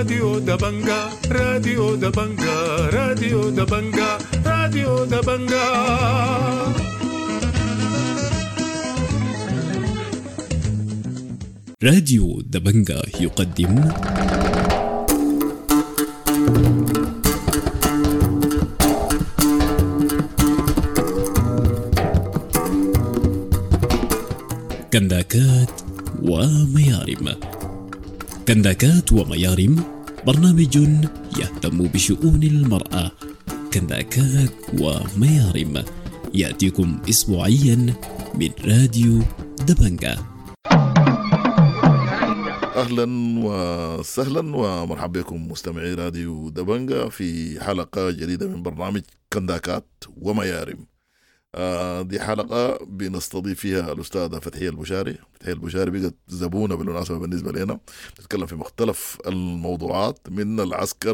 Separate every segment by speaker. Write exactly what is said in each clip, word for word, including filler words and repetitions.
Speaker 1: راديو دبنجا راديو دبنجا راديو دبنجا راديو دبنجا.
Speaker 2: راديو دبنجا يقدم كنداكات وميارم. كنداكات وميارم برنامج يهتم بشؤون المرأة. كنداكات وميارم يأتيكم أسبوعيا من راديو دبنجا.
Speaker 3: أهلا وسهلا ومرحبا بكم مستمعي راديو دبنجا في حلقة جديدة من برنامج كنداكات وميارم. آه دي حلقة بنستضيف فيها الأستاذة فتحية البشاري. فتحية البشاري بقت زبونة بالمناسبة بالنسبة لنا، نتكلم في مختلف الموضوعات من العسكر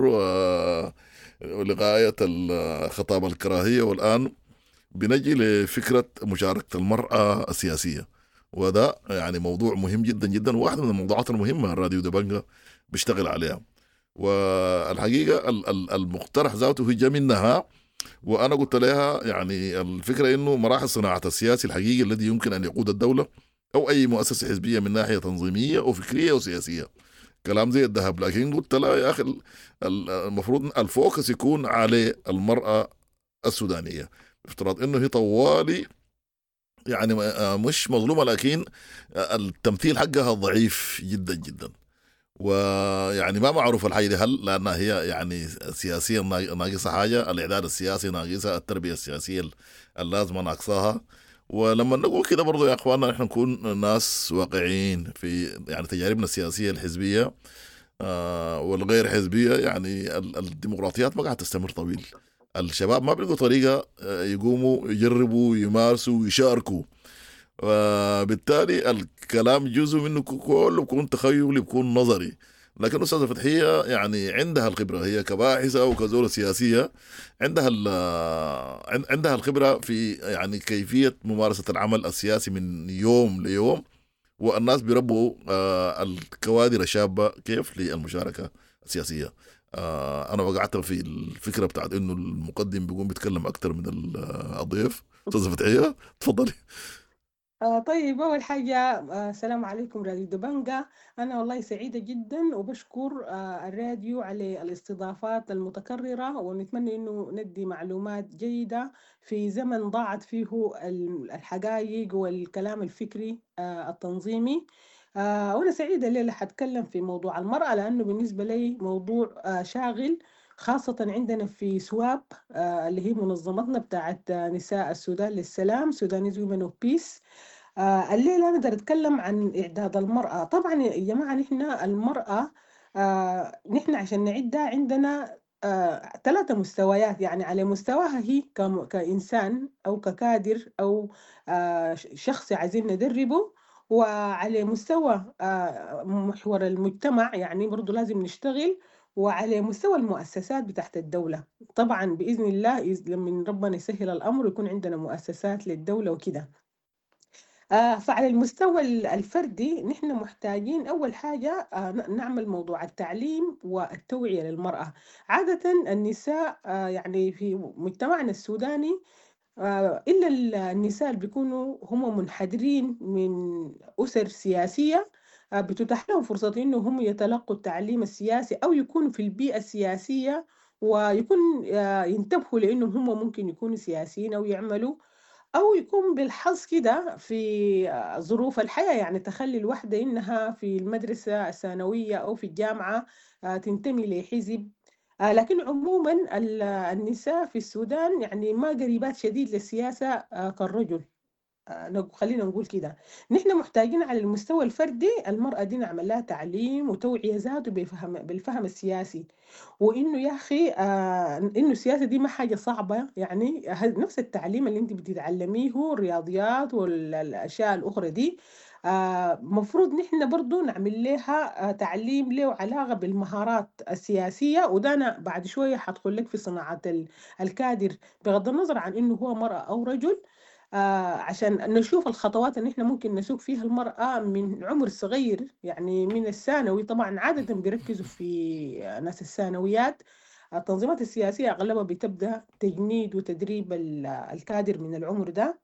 Speaker 3: ولغاية الخطاب الكراهية، والآن بنجي لفكرة مشاركة المرأة السياسية، وده يعني موضوع مهم جدا جدا، وواحد من الموضوعات المهمة الراديو دبنجا بيشتغل عليها. والحقيقة المقترح ذاته هي منها، وأنا قلت لها يعني الفكرة إنه مراحل صناعة السياسي الحقيقي الذي يمكن أن يقود الدولة أو أي مؤسسة حزبية من ناحية تنظيمية وفكرية وسياسية، كلام زي الذهب. لكن قلت لها يا أخي المفروض الفوكس يكون على المرأة السودانية، افترض إنه هي طوالي يعني مش مظلومة، لكن التمثيل حقها ضعيف جدا جدا، ويعني ما معروف الحاجة هل لأنها هي يعني سياسيا ناقصة حاجة، الإعداد السياسي ناقصها، التربية السياسية اللازمة ناقصاها. ولما نقول كده برضو يا أخواننا نحن نكون ناس واقعيين في يعني تجاربنا السياسية الحزبية آه والغير حزبية. يعني الديمقراطيات ما قاعد تستمر طويل، الشباب ما بيلقوا طريقة يقوموا يجربوا يمارسوا يشاركوا، وبالتالي الكلام جزء منه كله بيكون تخيلي بيكون نظري. لكن أستاذة فتحية يعني عندها الخبرة، هي كباحثة وكزولة سياسية عندها عندها الخبرة في يعني كيفية ممارسة العمل السياسي من يوم ليوم، والناس بيربوا آه الكوادر الشابة كيف للمشاركة السياسية. آه أنا وقعت في الفكرة بتاعت إنه المقدم بيقوم بيتكلم أكتر من الضيف. أستاذة فتحية تفضلي.
Speaker 4: آه طيب، أول حاجة آه السلام عليكم راديو دبنجا. أنا والله سعيدة جدا وبشكر آه الراديو على الاستضافات المتكررة، ونتمنى إنه ندي معلومات جيدة في زمن ضاعت فيه الحقائق والكلام الفكري آه التنظيمي. آه وأنا سعيدة الليلة حتكلم في موضوع المرأة، لأنه بالنسبة لي موضوع آه شاغل، خاصة عندنا في سواب آه اللي هي منظمتنا بتاعت آه نساء السودان للسلام، سودانيز وومن اوف بيس. آه الليلة أنا بدي أتكلم عن إعداد المرأة. طبعا يا جماعة نحن المرأة آه نحن عشان نعدها عندنا آه ثلاثة مستويات، يعني على مستواها هي كم- كإنسان أو ككادر أو آه شخص عايزين ندربه، وعلى مستوى آه محور المجتمع يعني برضو لازم نشتغل، وعلى مستوى المؤسسات بتاعت الدولة. طبعا بإذن الله إذ- لما ربنا يسهل الأمر يكون عندنا مؤسسات للدولة وكده. آه، فعلى المستوى ال- الفردي نحن محتاجين أول حاجة آه، ن- نعمل موضوع التعليم والتوعية للمرأة. عادة النساء آه، يعني في مجتمعنا السوداني آه، إلا ال- النساء اللي بيكونوا هم منحدرين من أسر سياسية آه، بتتاح لهم فرصة إنه هم يتلقوا التعليم السياسي أو يكونوا في البيئة السياسية، ويكون آه، ينتبهوا لأنهم هم ممكن يكونوا سياسيين أو يعملوا، أو يكون بالحظ كده في آه، ظروف الحياة، يعني تخلي الوحدة إنها في المدرسة الثانوية أو في الجامعة آه، تنتمي لحزب. آه، لكن عموما ال- النساء في السودان يعني ما قريبات شديد للسياسة آه، كالرجل. آه، نق- خلينا نقول كده. نحن محتاجين على المستوى الفردي المرأة دي نعمل لها تعليم وتوعية ذاته بفهم بالفهم السياسي، وإنه يا أخي آه إنه السياسة دي ما حاجة صعبة، يعني ه- نفس التعليم اللي أنت بتتعلميه الرياضيات والأشياء الأخرى دي آه مفروض نحن برضو نعمل لها آه تعليم له علاقة بالمهارات السياسية. وده أنا بعد شوية حدخل لك في صناعة ال- الكادر، بغض النظر عن إنه هو مرأة أو رجل. آه، عشان نشوف الخطوات اللي احنا ممكن نسوق فيها المرأة من عمر صغير، يعني من الثانوي. طبعا عادة بيركزوا في ناس الثانويات. التنظيمات السياسية أغلبها بتبدأ تجنيد وتدريب ال- الكادر من العمر ده.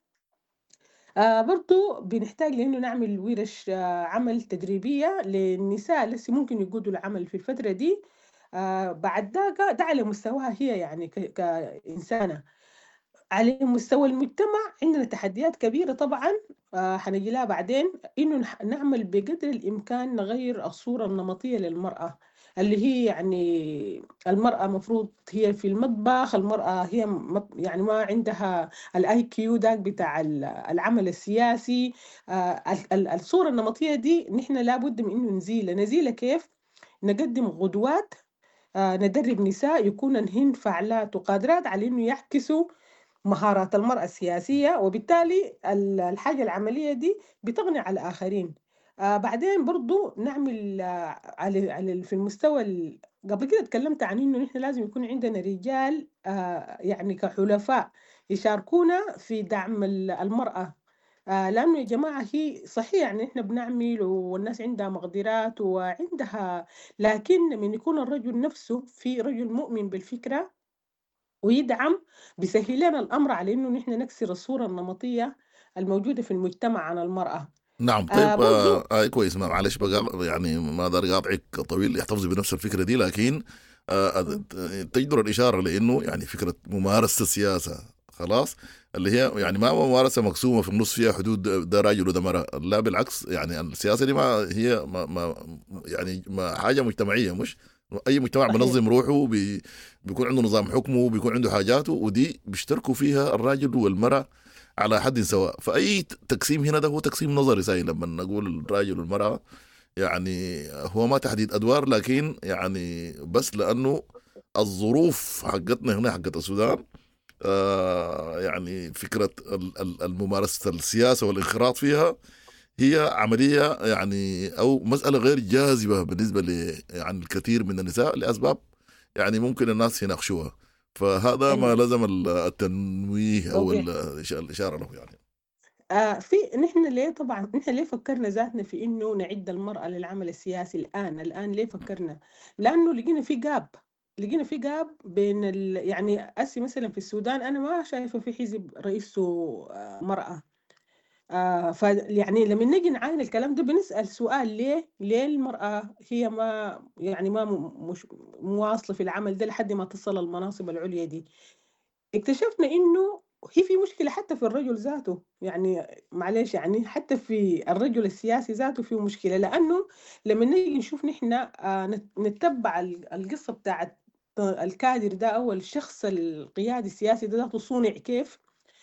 Speaker 4: آه برضو بنحتاج لأنه نعمل ورش آه عمل تدريبية للنساء لسه ممكن يقودوا العمل في الفترة دي. آه بعد ذاك ده على مستواها هي، يعني ك- كإنسانة. على مستوى المجتمع عندنا تحديات كبيرة طبعا، آه حنجي لها بعدين. إنه نح- نعمل بقدر الإمكان نغير الصورة النمطية للمرأة، اللي هي يعني المرأة مفروض هي في المطبخ، المرأة هي مط- يعني ما عندها الاي كيو داك بتاع ال- العمل السياسي. آه ال- ال- الصورة النمطية دي نحن لابد من إنه نزيلها. نزيلها كيف؟ نقدم غدوات، آه ندرب نساء يكونن هن فعالات وقادرات على إنه يعكسوا مهارات المرأة السياسية، وبالتالي ال- الحاجة العملية دي بتغني على الآخرين. آه بعدين برضو نعمل آه على على في المستوى ال- قبل كده اتكلمت عن إنه نحن لازم يكون عندنا رجال آه يعني كحلفاء يشاركونا في دعم ال- المرأة. آه لأنه يا جماعة هي صحيح يعني إحنا بنعمل والناس عندها مقدرات وعندها، لكن من يكون الرجل نفسه في رجل مؤمن بالفكرة ويدعم، بيسهل لنا الأمر على إنه نحن نكسر الصورة النمطية الموجودة في المجتمع عن المرأة.
Speaker 3: نعم.
Speaker 4: آه
Speaker 3: طيب، آه
Speaker 4: برضو
Speaker 3: آه كويس. ما معلش بقى، يعني ما اقدر اقاطعك طويل، احتفظي بنفس الفكره دي. لكن آه
Speaker 4: م-
Speaker 3: تجدر الاشاره لانه يعني فكره ممارسه السياسه خلاص، اللي هي يعني ما ممارسه مقسومه في النص فيها حدود ده راجل وده مرأة، لا بالعكس. يعني السياسه دي ما هي ما, ما يعني ما حاجه مجتمعيه، مش اي مجتمع
Speaker 4: صحيح.
Speaker 3: منظم روحه بي بيكون عنده نظام حكمه، بيكون عنده حاجاته، ودي بيشتركوا فيها الراجل والمرأة على حد سواء. فأي تقسيم هنا ده هو تقسيم نظري ساي لما نقول الراجل والمرأة. يعني هو ما تحديد أدوار، لكن يعني بس لأنه الظروف حقتنا هنا حقت السودان، آه يعني فكرة ال- ال- الممارسة السياسة والانخراط فيها هي عملية يعني أو مسألة غير جاذبة بالنسبة ل يعني الكثير من النساء لأسباب يعني ممكن الناس يناقشوها. فهذا ما
Speaker 4: أيوة.
Speaker 3: لزم ال- التنويه أو
Speaker 4: توضيح.
Speaker 3: ال- الإشارة له يعني.
Speaker 4: آه في نحن ليه طبعا نحن ليه فكرنا ذاتنا في إنه نعد المرأة للعمل السياسي الآن الآن ليه فكرنا؟ لأنه لقينا في جاب، لقينا في جاب بين ال... يعني أسي مثلا في السودان أنا ما شايفة في حزب رئيسه آه، مرأة. آه فيعني لما نيجي نعاين الكلام ده بنسأل سؤال: ليه ليه المرأة هي ما يعني ما م- مش مواصلة في العمل ده لحد ما تصل المناصب العليا دي؟ اكتشفنا إنه هي في مشكلة حتى في الرجل ذاته، يعني معلش يعني حتى في الرجل السياسي ذاته فيه مشكلة. لأنه لما نيجي نشوف نحن آه نت- نتبع ال- القصة بتاعت الكادر ده أو الشخص القيادي السياسي ده ذاته صونع كيف،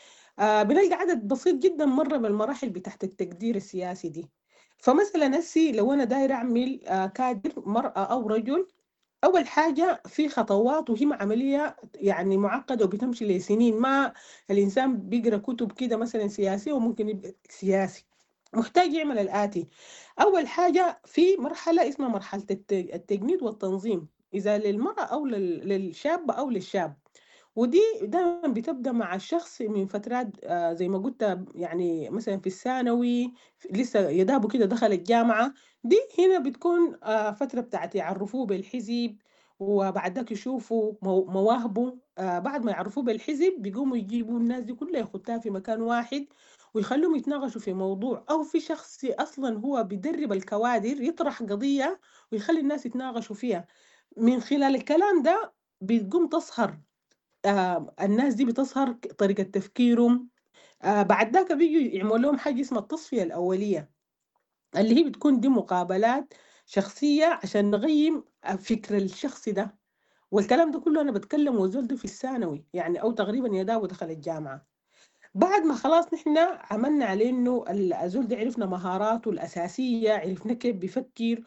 Speaker 4: آه بنلقى عدد بسيط جدا مر بالمراحل بتاعت التقدير السياسي دي. فمثلا هسي لو انا داير اعمل آه كادر مرأة او رجل، اول حاجة في خطوات وهي عملية يعني معقدة وبتمشي لسنين. ما الانسان بيقرا كتب كده مثلا سياسية وممكن يبقى سياسي. محتاج يعمل الآتي: أول حاجة في مرحلة اسمها مرحلة الت- التجنيد والتنظيم، إذا للمرأة أو لل- للشاب أو للشاب. ودي دايما بتبدأ مع الشخص من فترات آه، زي ما قلت، يعني مثلا في الثانوي، لسه يدابه كده دخل الجامعة. دي هنا بتكون آه، فترة بتاعت يعرفوه بالحزب، وبعد ذاك يشوفوا مو- مواهبه. آه، بعد ما يعرفوه بالحزب بيقوموا يجيبوا الناس دي كلها يخطها في مكان واحد ويخلوهم يتناقشوا في موضوع، أو في شخص أصلا هو بيدرب الكوادر يطرح قضية ويخلي الناس يتناقشوا فيها. من خلال الكلام ده بتقوم تظهر آه الناس دي، بتظهر ك- طريقة تفكيرهم. آه بعد ذاك بيجوا يعملوا لهم حاجة اسمها التصفية الأولية، اللي هي بتكون دي مقابلات شخصية عشان نقيم آه، فكر الشخص ده. والكلام ده كله أنا بتكلم وزول ده في الثانوي يعني، أو تقريبا يا داو دخل الجامعة. بعد ما خلاص نحن عملنا عليه انه الزول ده عرفنا مهاراته الاساسيه، عرفنا كيف بيفكر،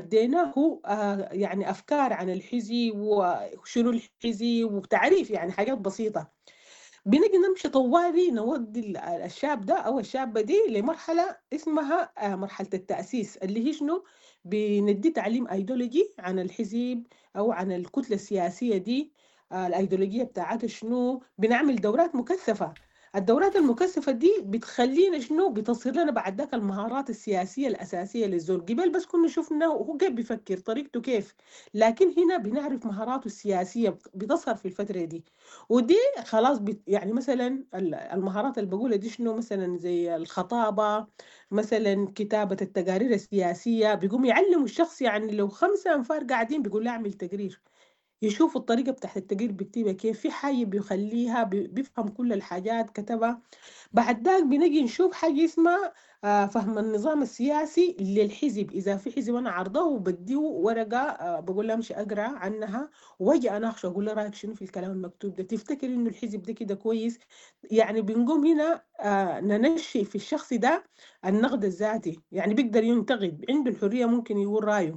Speaker 4: وديناه آه يعني افكار عن الحزب وشنو الحزب وتعريف يعني حاجات بسيطه. بنجي نمشي طوالي نودي ال- الشاب ده او الشابه دي لمرحله اسمها آه مرحله التاسيس، اللي هي شنو؟ بندي تعليم ايديولوجي عن الحزب او عن الكتله السياسيه دي. آه الايديولوجيه بتاعتها شنو، بنعمل دورات مكثفه. الدورات المكثفة دي بتخلينا شنو، بتصير لنا بعد ذاك المهارات السياسية الأساسية للزول. قبل بس كنا شفنا هو كيف بيفكر، طريقته كيف، لكن هنا بنعرف مهاراته السياسية بت- بتظهر في الفترة دي. ودي خلاص بت يعني مثلا ال- المهارات اللي بقولها دي شنو، مثلا زي الخطابة، مثلا كتابة التقارير السياسية. بيقوم يعلموا الشخص، يعني لو خمسة أنفار قاعدين بيقول له اعمل تقرير، يشوفوا الطريقة بتاعت التقرير بيكتبها كيف، في حاجة بيخليها بي- بيفهم كل الحاجات كتبها. بعد ذاك بنجي نشوف حاجة اسمها آه، فهم النظام السياسي للحزب. إذا في حزب أنا عارضاه وبديه ورقة، آه، بقول له أمشي أقرأ عنها وأجي أناقشه، أقول له رأيك شنو في الكلام المكتوب ده، تفتكر إنه الحزب ده كده كويس؟ يعني بنقوم هنا آه، ننشئ في الشخص ده النقد الذاتي، يعني بيقدر ينتقد، عنده الحرية ممكن يقول رأيه.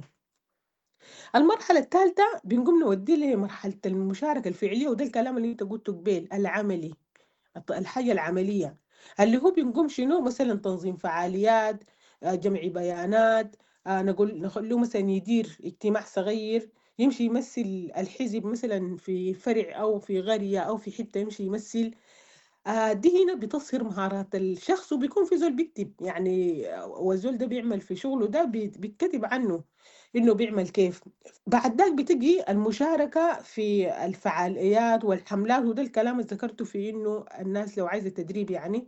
Speaker 4: المرحلة الثالثة بنقوم نوديه لمرحلة المشاركة الفعلية، وده الكلام اللي انت قلته قبل، العملي، الط- الحاجة العملية، اللي هو بنقوم شنو، مثلا تنظيم فعاليات، آه، جمع بيانات، آه، نقول نخليه مثلا يدير اجتماع صغير، يمشي يمثل الحزب مثلا في فرع أو في قرية أو في حتة، يمشي يمثل. آه، دي هنا بتظهر مهارات الشخص، وبيكون في زول بيكتب يعني، آه، والزول ده بيعمل في شغله ده بيت- بيتكتب عنه انه بيعمل كيف. بعد ذاك بتجي المشاركة في الفعاليات والحملات، وده الكلام اللي ذكرته في انه الناس لو عايزة تدريب يعني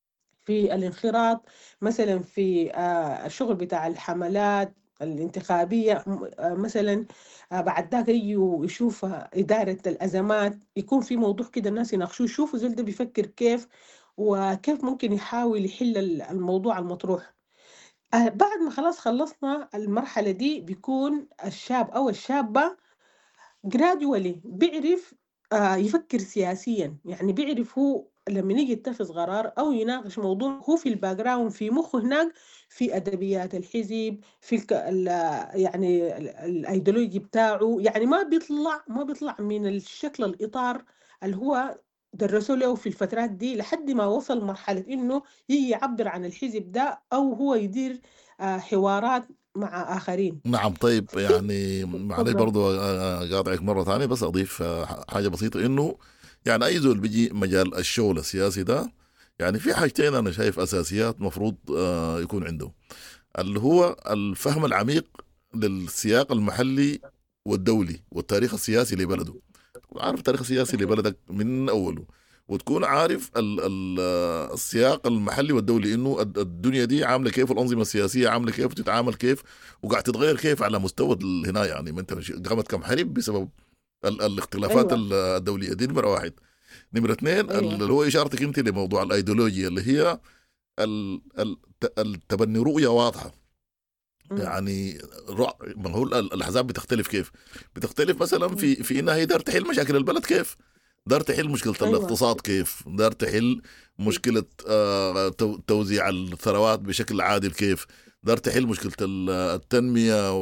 Speaker 4: في الانخراط، مثلا في آه، الشغل بتاع الحملات الانتخابية، م- آه، مثلا آه، بعد ذاك يجوا يشوف آه، إدارة الأزمات، يكون في موضوع كده الناس يناقشوه، يشوفوا زول ده بيفكر كيف وكيف ممكن يحاول يحل ال- الموضوع المطروح. آه، بعد ما خلاص خلصنا المرحلة دي، بيكون الشاب أو الشابة gradually بيعرف آه يفكر سياسيا، يعني بيعرف هو لما يجي يتخذ قرار او يناقش موضوع، هو في الباك جراوند في مخه هناك، في ادبيات الحزب، في الك... ال... يعني ال- الايديولوجي بتاعه، يعني ما بيطلع ما بيطلع من الشكل الاطار اللي هو درسوا له في الفترات دي، لحد ما وصل مرحلة انه يجي يعبر عن الحزب ده، او هو يدير آه حوارات مع اخرين.
Speaker 3: نعم. طيب
Speaker 4: في
Speaker 3: يعني معلش
Speaker 4: تفضل.
Speaker 3: برضو قاطعك مرة ثانية، بس أضيف آه، حاجة بسيطة، إنه يعني أي زول بيجي مجال الشغل السياسي ده، يعني في حاجتين أنا شايف أساسيات مفروض آه، يكون عنده، اللي هو الفهم العميق للسياق المحلي والدولي والتاريخ السياسي لبلده. تكون عارف التاريخ السياسي
Speaker 4: صحيح.
Speaker 3: لبلدك من أوله، وتكون عارف ال ال السياق المحلي والدولي، انه الد- الدنيا دي عامله كيف، والانظمه السياسيه عامله كيف، وتتعامل كيف، وقاعد تتغير كيف على مستوى ال- هنا. يعني ما انت مش- قامت كم حرب بسبب ال الاختلافات
Speaker 4: ايوه.
Speaker 3: ال- الدوليه دي، نمره واحد. نمره اثنين،
Speaker 4: ايوه.
Speaker 3: اللي هو اشارتك انت لموضوع الايديولوجيا، اللي هي ال ال التبني رؤيه واضحه.
Speaker 4: امم.
Speaker 3: يعني رع- ما هو ال- الاحزاب بتختلف كيف؟ بتختلف مثلا
Speaker 4: امم.
Speaker 3: في في انها هي دار تحل مشاكل البلد كيف، دار تحل مشكله
Speaker 4: ايوه.
Speaker 3: الاقتصاد كيف، دار تحل مشكله آه، تو- توزيع الثروات بشكل عادل كيف، دار تحل مشكله ال- التنميه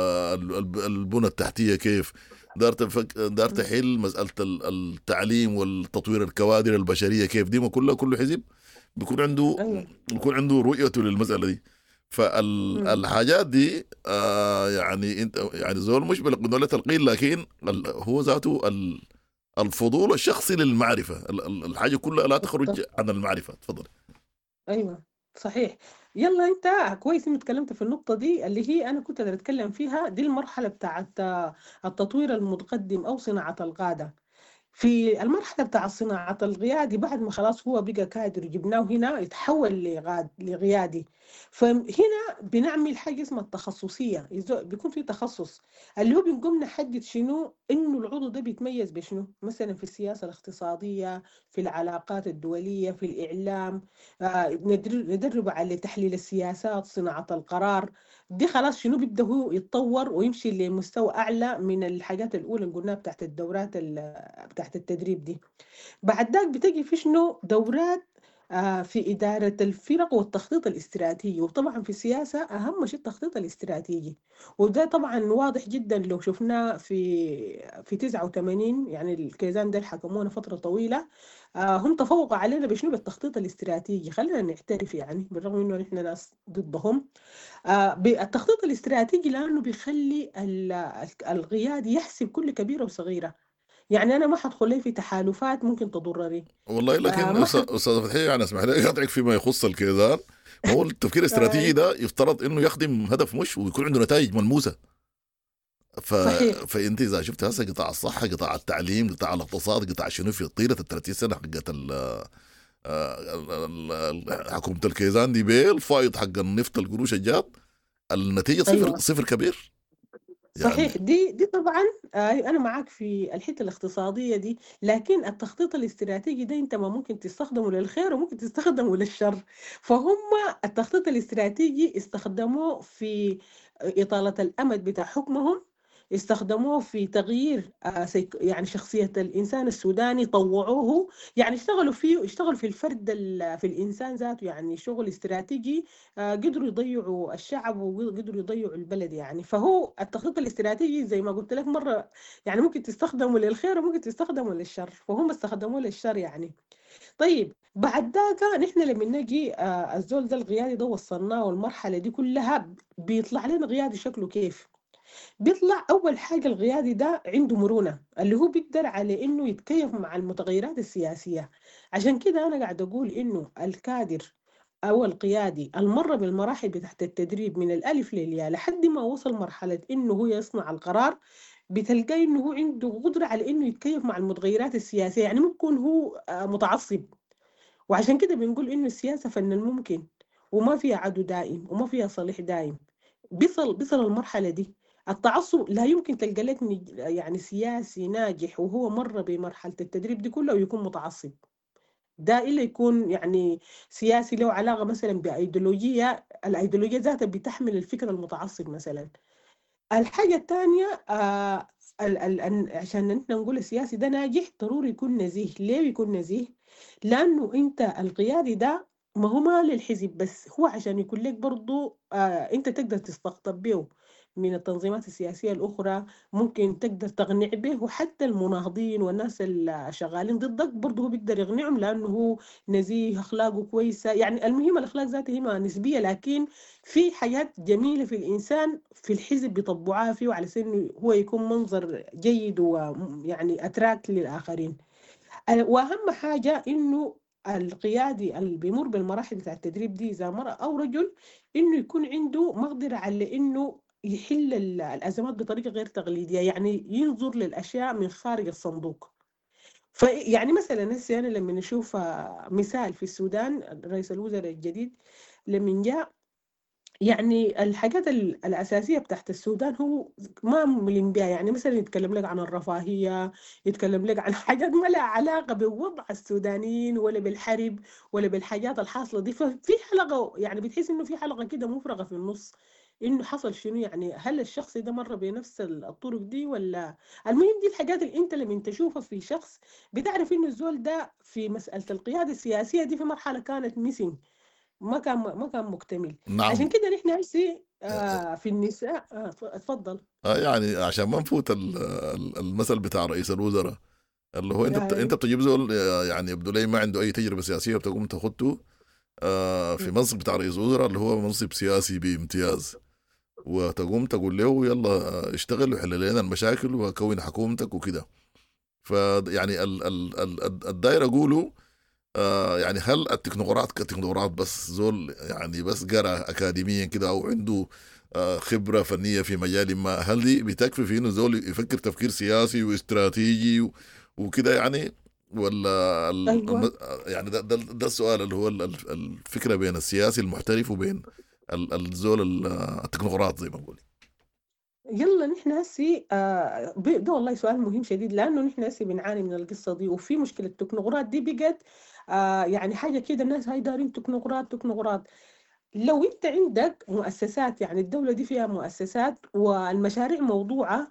Speaker 3: والبنى التحتيه كيف، دار تفك... دار
Speaker 4: مم.
Speaker 3: تحل مساله ال- التعليم والتطوير الكوادر البشريه كيف. دي ما كلها، كل حزب بيكون عنده
Speaker 4: ايوه.
Speaker 3: بيكون عنده رؤيته للمساله دي.
Speaker 4: امم.
Speaker 3: فالحاجات دي آه يعني انت يعني زول مش بلقي له تلقين، لكن ال- هو ذاته ال- الفضول الشخصي للمعرفه، ال- ال- الحاجه كلها لا تخرج
Speaker 4: بالضبط.
Speaker 3: عن المعرفه. تفضل.
Speaker 4: ايوه. صحيح. يلا انت كويس انك اتكلمت في النقطة دي، اللي هي انا كنت بدي اتكلم فيها، دي المرحلة بتاعت آه، التطوير المتقدم او صناعة القادة. في المرحلة بتاع الصناعة القيادي، بعد ما خلاص هو بقى كادر وجبناه هنا يتحول لغاد لقيادي، فهنا بنعمل حاجة اسمها التخصصية، يزو- بيكون في تخصص، اللي هو بنقوم نحدد شنو إنه العضو ده بيتميز بشنو، مثلا في السياسة الاقتصادية، في العلاقات الدولية، في الإعلام، آه، ندر- ندربه على تحليل السياسات، صناعة القرار. دي خلاص شنو بيبدأ هو يتطور ويمشي لمستوى أعلى من الحاجات الأولى اللي قلناها بتاعت الدورات ال بتاعت التدريب دي. بعد ذاك بتجي في شنو دورات آه، في إدارة الفرق والتخطيط الاستراتيجي، وطبعا في السياسة أهم شيء التخطيط الاستراتيجي، وده طبعا واضح جدا لو شفناه في في تسعة وثمانين، يعني الكيزان ده حكمونا فترة طويلة. آه، هم تفوقوا علينا بشنو، بالتخطيط الاستراتيجي، خلينا نعترف يعني بالرغم انه نحن ناس ضدهم. آه، بالتخطيط الاستراتيجي، لأنه بيخلي ال- القيادي يحسب كل كبيرة وصغيرة، يعني أنا ما حادخل لي في تحالفات ممكن تضرني.
Speaker 3: والله
Speaker 4: آه
Speaker 3: لكن
Speaker 4: ما
Speaker 3: أستاذ
Speaker 4: حد
Speaker 3: أستاذ فتحي يعني اسمح لي اقاطعك فيما يخص الكيزان. ما هو التفكير الاستراتيجي
Speaker 4: آه
Speaker 3: ده يفترض انه يخدم هدف مش ويكون عنده نتائج ملموسه. ف...
Speaker 4: صحيح.
Speaker 3: فانت اذا شفت هسه قطاع الصحه، قطاع التعليم، قطاع الاقتصاد، قطاع شنو في طيله ال ثلاثين سنه حقت ال... ال- ال- ال- حكومه الكيزان دي بالفايض حق النفط القروش الجات، النتيجه صفر
Speaker 4: أيوه
Speaker 3: صفر كبير يعني.
Speaker 4: صحيح. دي دي طبعا آه، أنا معاك في الحتة الاقتصادية دي، لكن التخطيط الاستراتيجي ده أنت ما ممكن تستخدمه للخير وممكن تستخدمه للشر. فهم التخطيط الاستراتيجي استخدموه في إطالة الأمد بتاع حكمهم، استخدموه في تغيير آه، سيك- يعني شخصية الإنسان السوداني، طوعوه، يعني اشتغلوا فيه، اشتغلوا في الفرد ال- في الإنسان ذاته، يعني شغل استراتيجي. آه، قدروا يضيعوا الشعب وقدروا يضيعوا البلد يعني. فهو التخطيط الاستراتيجي زي ما قلت لك مرة، يعني ممكن تستخدمه للخير وممكن تستخدمه للشر، فهم استخدموه للشر يعني. طيب بعد ذاك نحن لما نجي آه، الزول ده القيادي ده وصلناه والمرحلة دي كلها، بيطلع لنا قيادي شكله كيف؟ بيطلع أول حاجة القيادي ده عنده مرونة، اللي هو بيقدر على إنه يتكيف مع المتغيرات السياسية. عشان كده أنا قاعد أقول إنه الكادر أو القيادي المر بالمراحل بتاعت التدريب من الألف للياء لحد ما وصل مرحلة إنه هو يصنع القرار، بتلقى إنه هو عنده قدرة على إنه يتكيف مع المتغيرات السياسية. يعني ممكن هو آه، متعصب، وعشان كده بنقول إنه السياسة فن الممكن، وما فيها عدو دائم وما فيها صليح دائم. بيصل بيصل المرحلة دي. التعصب لا يمكن تلقى لك نج- يعني سياسي ناجح وهو مر بمرحلة التدريب دي كلها ويكون متعصب. ده إلا يكون يعني سياسي له علاقة مثلا بأيديولوجية، الأيديولوجية ذاتها بتحمل الفكر المتعصب مثلا. الحاجة الثانية آه ال ال ال- عشان نحن نقول السياسي ده ناجح ضروري يكون نزيه. ليه يكون نزيه؟ لأنه أنت القيادي ده ما هو ما للحزب بس، هو عشان يكون لك برضو آه أنت تقدر تستقطب به من التنظيمات السياسية الأخرى، ممكن تقدر تقنع به، وحتى المناهضين والناس الشغالين ضدك برضه هو بيقدر يقنعهم لأنه هو نزيه، أخلاقه كويسة. يعني المهم الأخلاق ذاتها هي ما نسبية، لكن في حاجات جميلة في الإنسان في الحزب بيطبعوها فيه على أساس إنه هو يكون منظر جيد ويعني أتراك للآخرين. ال- وأهم حاجة إنه القيادي اللي بيمر بالمراحل بتاع التدريب دي إذا مرأة أو رجل، إنه يكون عنده مقدرة على إنه يحل ال- الأزمات بطريقة غير تقليدية، يعني ينظر للأشياء من خارج الصندوق. فيعني مثلا هسه أنا لما نشوف آه، مثال في السودان، رئيس الوزراء الجديد لما جاء، يعني الحاجات ال- الأساسية بتاعت السودان هو ما ملم بها. يعني مثلا يتكلم لك عن الرفاهية، يتكلم لك عن حاجات ما لها علاقة بوضع السودانيين ولا بالحرب ولا بالحاجات الحاصلة دي. ففي حلقة يعني بتحس إنه في حلقة كده مفرغة في النص، إنه حصل شنو، يعني هل الشخص ده مر بنفس ال- الطرق دي ولا. المهم دي الحاجات اللي أنت لما تشوفها في شخص بتعرف إنه الزول ده في مسألة القيادة السياسية دي في مرحلة كانت ميسنج، ما كان ما كان مكتمل.
Speaker 3: نعم.
Speaker 4: عشان كده نحن هسه آه في النساء آه ف- اتفضل.
Speaker 3: آه يعني عشان ما نفوت ال- ال- المثل بتاع رئيس الوزراء اللي هو انت بت...
Speaker 4: هاي
Speaker 3: انت بتجيب زول آه، يعني يبدو لي ما عنده اي تجربه سياسيه، بتقوم تاخده آه، في منصب بتاع رئيس وزراء اللي هو منصب سياسي بامتياز، وتقوم تقول له يلا آه، اشتغل وحل لنا المشاكل وكون حكومتك وكده. فيعني ال ال ال ال- الدايره اقوله آه يعني هل التكنوقراط كتكنوقراط بس زول يعني بس قرا اكاديميا كده او عنده آه خبره فنيه في مجال ما، هل دي بتكفي في انه زول يفكر تفكير سياسي واستراتيجي و- وكده يعني؟ ولا ال-
Speaker 4: ايوه
Speaker 3: الم- يعني ده, ده, ده السؤال اللي هو ال- ال- الفكره بين السياسي المحترف وبين ال- الزول ال- التكنوقراط زي ما بقول.
Speaker 4: يلا نحن هسه آه ب- ده والله سؤال مهم شديد، لانه نحن هسه بنعاني من القصه دي، وفي مشكله التكنوقراط دي بقت آه يعني حاجه كده الناس هاي دارين تكنوقراط تكنوقراط. لو انت عندك مؤسسات، يعني الدولة دي فيها مؤسسات والمشاريع موضوعة،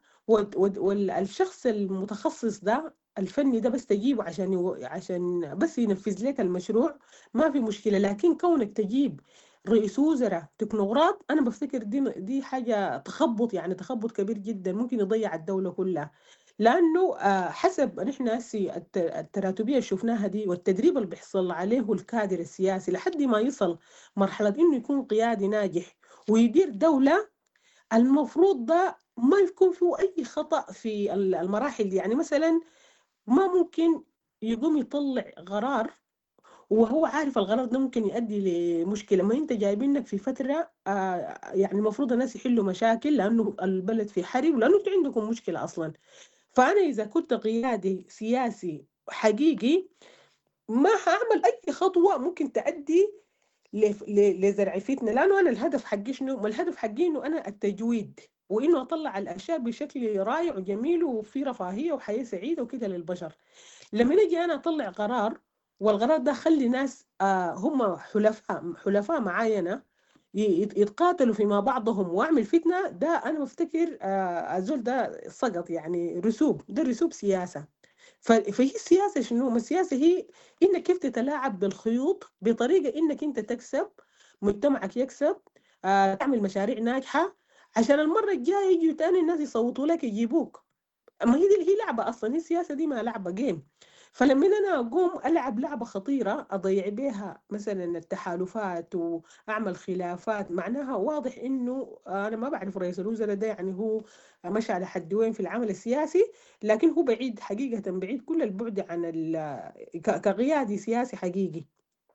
Speaker 4: والشخص المتخصص ده الفني ده بس تجيبه عشان يو... عشان بس ينفذ لك المشروع، ما في مشكلة. لكن كونك تجيب رئيس وزراء تكنوقراط، انا بفتكر دي دي حاجة تخبط، يعني تخبط كبير جدا ممكن يضيع الدولة كلها. لانه آه، حسب نحن هسي الت- التراتبيه اللي شفناها دي والتدريب اللي بيحصل عليه الكادر السياسي لحد ما يصل مرحلة إنه يكون قيادي ناجح ويدير دولة، المفروض ده ما يكون فيه أي خطأ في ال- المراحل دي. يعني مثلا ما ممكن يقوم يطلع قرار وهو عارف القرار ده ممكن يؤدي لمشكلة. ما انت جايبينك في فترة آه يعني المفروض الناس يحلوا مشاكل لأنه البلد في حرب ولأنه انتوا عندكم مشكلة أصلا. فأنا إذا كنت قيادي سياسي حقيقي ما هعمل أي خطوة ممكن تؤدي لف- ل- لزرع فتنة، لأنه أنا الهدف حقي شنو؟ ما الهدف حقي إنه أنا التجويد، وإنه أطلع الأشياء بشكل رائع وجميل وفي رفاهية وحياة سعيدة وكده للبشر. لما نجي أنا أطلع قرار والقرار ده خلي ناس آه هم حلفاء حلفاء معاينة ي- يت- يتقاتلوا فيما بعضهم واعمل فتنة، ده انا بفتكر آه الزول ده سقط، يعني رسوب، ده رسوب سياسة. ف- فهي السياسة شنو؟ ما السياسة هي انك كيف تتلاعب بالخيوط بطريقة انك انت تكسب، مجتمعك يكسب، آه تعمل مشاريع ناجحة، عشان المرة الجاية يجوا تاني الناس يصوتوا لك يجيبوك. ما هي دي هي لعبة أصلا، هي السياسة دي ما لعبة جيم. فلما أنا أقوم ألعب لعبة خطيرة أضيع بيها مثلا التحالفات وأعمل خلافات، معناها واضح إنه أنا ما بعرف رئيس الوزراء ده يعني هو مشى على حد وين في العمل السياسي، لكن هو بعيد حقيقة، بعيد كل البعد عن ال- ك- كقيادي سياسي حقيقي.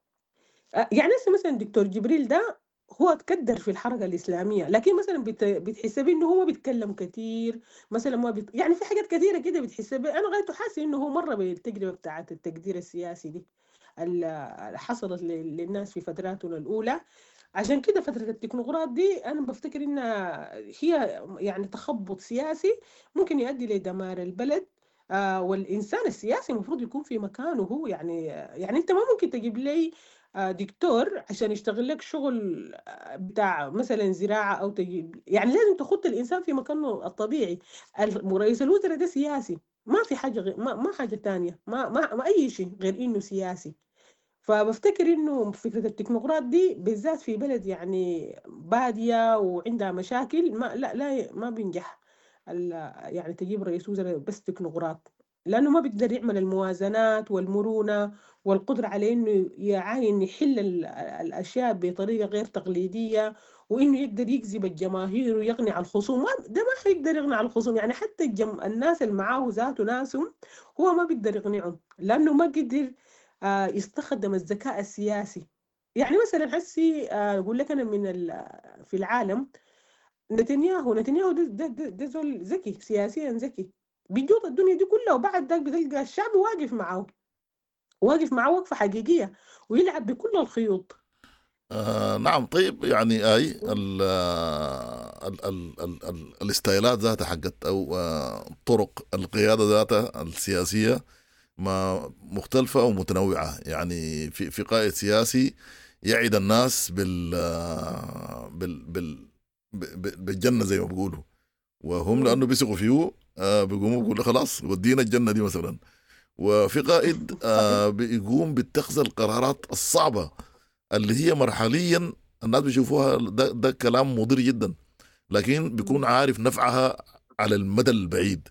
Speaker 4: آه، يعني هسه مثلا دكتور جبريل ده هو اتكدر في الحركة الإسلامية، لكن مثلا بت... بتحسبي إنه هو ما بيتكلم كتير، مثلا ما بيت... يعني في حاجات كثيرة كده بتحسبي. أنا غايته حاسة إنه هو مرة بالتجربة بتاعت التقدير السياسي دي اللي حصلت لل- للناس في فتراتنا الأولى. عشان كده فترة التكنوقراط دي أنا بفتكر إنها هي يعني تخبط سياسي ممكن يؤدي لدمار البلد. آه والإنسان السياسي المفروض يكون في مكانه هو، يعني يعني أنت ما ممكن تجيب لي آه، دكتور عشان يشتغل لك شغل آه، بتاع مثلا زراعة أو تجيب، يعني لازم تخط الإنسان في مكانه الطبيعي. ال- رئيس الوزراء ده سياسي، ما في حاجة غير ما, ما حاجة تانية، ما, ما, ما أي شيء غير إنه سياسي. فبفتكر إنه فكرة التكنوقراط دي بالذات في بلد يعني بادية وعندها مشاكل، ما لا لا ما بينجح ال- يعني تجيب رئيس وزراء بس تكنوقراط، لأنه ما بيقدر يعمل الموازنات والمرونة والقدرة على إنه يعاين يحل ال- الأشياء بطريقة غير تقليدية، وإنه يقدر يجذب الجماهير ويقنع الخصوم. ما- ده ما حيقدر يقنع الخصوم، يعني حتى الجم... الناس اللي معاه ذاته ناسهم هو ما بيقدر يقنعهم، لأنه ما قدر آه، يستخدم الذكاء السياسي. يعني مثلا حسي آه، اقول لك انا من ال- في العالم نتنياهو نتنياهو ده, ده, ده, ده زول ذكي سياسيا، ذكي بيجوط الدنيا دي كلها، وبعد ذاك بتلقى الشعب واقف معه، واقف معه وقفة حقيقية ويلعب بكل الخيوط.
Speaker 3: آه نعم. طيب يعني اي ال ال ال ال ال الاستايلات ذاتها حقت او آه طرق القياده ذاتها السياسيه ما مختلفه ومتنوعه. يعني في في قائد سياسي يعد الناس بال آه، بال بال ب- ب- بالجنه زي ما بيقولوا، وهم
Speaker 4: مم.
Speaker 3: لانه بيثقوا فيه آه بيقوموا بيقولوا خلاص ودينا الجنه دي مثلا. وفي قائد
Speaker 4: صحيح.
Speaker 3: آه بيقوم باتخاذ القرارات الصعبه اللي هي مرحليا الناس بيشوفوها ده, ده كلام مضر جدا، لكن بيكون
Speaker 4: مم.
Speaker 3: عارف نفعها على المدى البعيد.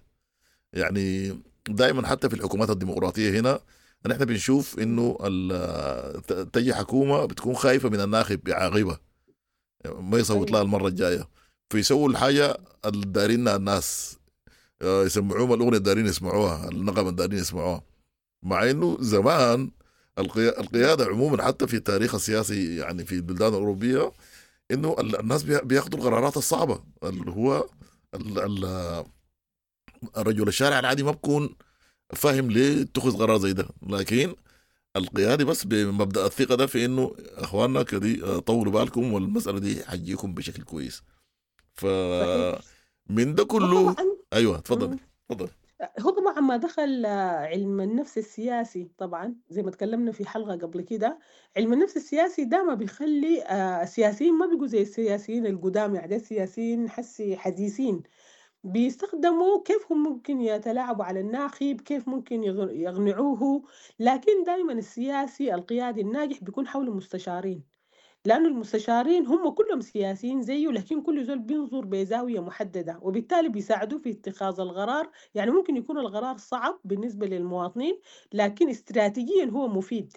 Speaker 3: يعني دائما حتى في الحكومات الديمقراطية هنا نحن بنشوف
Speaker 4: مم.
Speaker 3: انه ال- ت- تجي حكومة بتكون خايفة من الناخب يعاقبها، ما يصوت لها
Speaker 4: ايوه.
Speaker 3: المرة الجاية، فيسووا الحاجة اللي دارينها الناس، آه، يسمعوهم الأغنية الدارين يسمعوها، النغمة الدارين يسمعوها. مع انه زمان القيا-
Speaker 4: مم.
Speaker 3: القيادة عموما حتى في التاريخ السياسي يعني في البلدان الأوروبية انه ال- الناس بي- بياخدوا القرارات الصعبه اللي هو ال- ال- الرجل الشارع العادي ما بكون فاهم ليه اتخذ قرار زي ده، لكن القيادي بس بمبدا الثقه ده في انه اخواننا كدي آه، طولوا بالكم والمساله دي حتجيكم بشكل كويس.
Speaker 4: صحيح.
Speaker 3: فمن ده
Speaker 4: هو
Speaker 3: كله.
Speaker 4: طبعا
Speaker 3: ايوه تفضل.
Speaker 4: مم.
Speaker 3: تفضل.
Speaker 4: هو طبعا ما دخل آه، علم النفس السياسي، طبعا زي ما تكلمنا في حلقة قبل كده، علم النفس السياسي ده ما بيخلي آه، السياسيين ما بيجوا زي السياسيين القدام، يعني السياسيين حسي حديثين بيستخدموا كيف هم ممكن يتلاعبوا على الناخب، كيف ممكن يغ- يقنعوه. لكن دائما السياسي القيادي الناجح بيكون حوله مستشارين، لأنه المستشارين هم كلهم سياسيين زيه، لكن كل زول بينظر بزاوية محددة وبالتالي بيساعدوه في اتخاذ القرار. يعني ممكن يكون القرار صعب بالنسبة للمواطنين لكن استراتيجيا هو مفيد.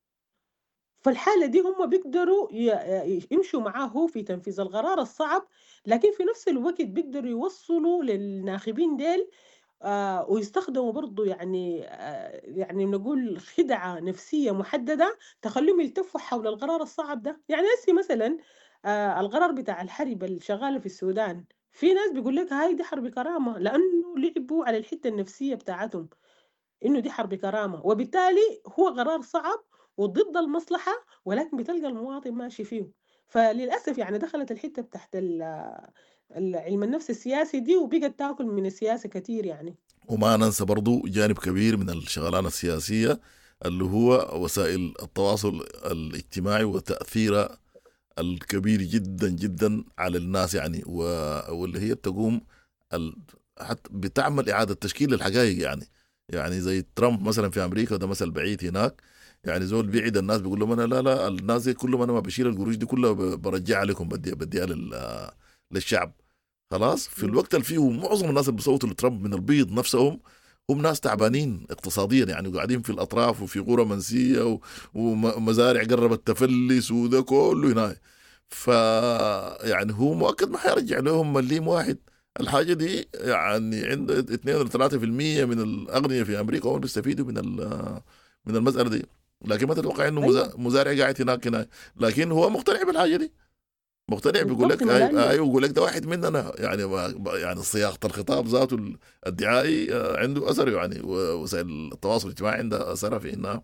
Speaker 4: في الحالة دي هم بيقدروا ي- ي- يمشوا معاه في تنفيذ القرار الصعب، لكن في نفس الوقت بيقدروا يوصلوا للناخبين ديل آه ويستخدموا برضو يعني آه يعني نقول خدعة نفسية محددة تخليهم يلتفوا حول القرار الصعب ده. يعني هسي مثلا آه القرار بتاع الحرب الشغالة في السودان، في ناس بيقول لك هاي دي حرب كرامة لأنه لعبوا على الحتة النفسية بتاعتهم إنه دي حرب كرامة، وبالتالي هو قرار صعب وضد المصلحة، ولكن بتلقى المواطن ماشي فيه. فللأسف يعني دخلت الحتة بتاعت ال- ال- علم النفس السياسي دي وبقت تاكل من السياسة كتير يعني.
Speaker 3: وما ننسى برضو جانب كبير من الشغلانة السياسية اللي هو وسائل التواصل الاجتماعي وتأثيرها الكبير جدا جدا على الناس، يعني و- واللي هي بتقوم ال- حتى بتعمل إعادة تشكيل للحقائق. يعني يعني زي ترامب مثلا في أمريكا، ده مثل بعيد هناك. يعني زول بيعيد الناس بيقول لهم أنا لا لا الناس دي كلهم أنا ما بشيل القروش دي كلها ب- برجعها لكم، بدي بديها لل- للشعب. خلاص في
Speaker 4: مم.
Speaker 3: الوقت اللي فيه معظم الناس اللي بيصوتوا لترامب من البيض نفسهم هم ناس
Speaker 4: مم.
Speaker 3: تعبانين اقتصاديا، يعني قاعدين في الأطراف وفي قرى منسية و- ومزارع قربت تفلس وده كله هناك. ف يعني هو مؤكد ما حيرجع لهم مليم واحد. الحاجة دي يعني عند اثنين ولا ثلاثة في المية من الأغنياء في أمريكا هم بيستفيدوا من ال- من المسألة دي. لكن ما تتوقع إنه
Speaker 4: ايوه
Speaker 3: مزا- مزارع قاعد هناك هناك لكن هو مقتنع بالحاجة دي، مقتنع بيقول
Speaker 4: بالضبط.
Speaker 3: لك
Speaker 4: ما
Speaker 3: اي
Speaker 4: لانه
Speaker 3: اي بيقول لك ده واحد مننا. يعني ما يعني صياغه الخطاب ذاته الادعائي آه، عنده اثر، يعني ووسائل التواصل الاجتماعي عندها اثر في انها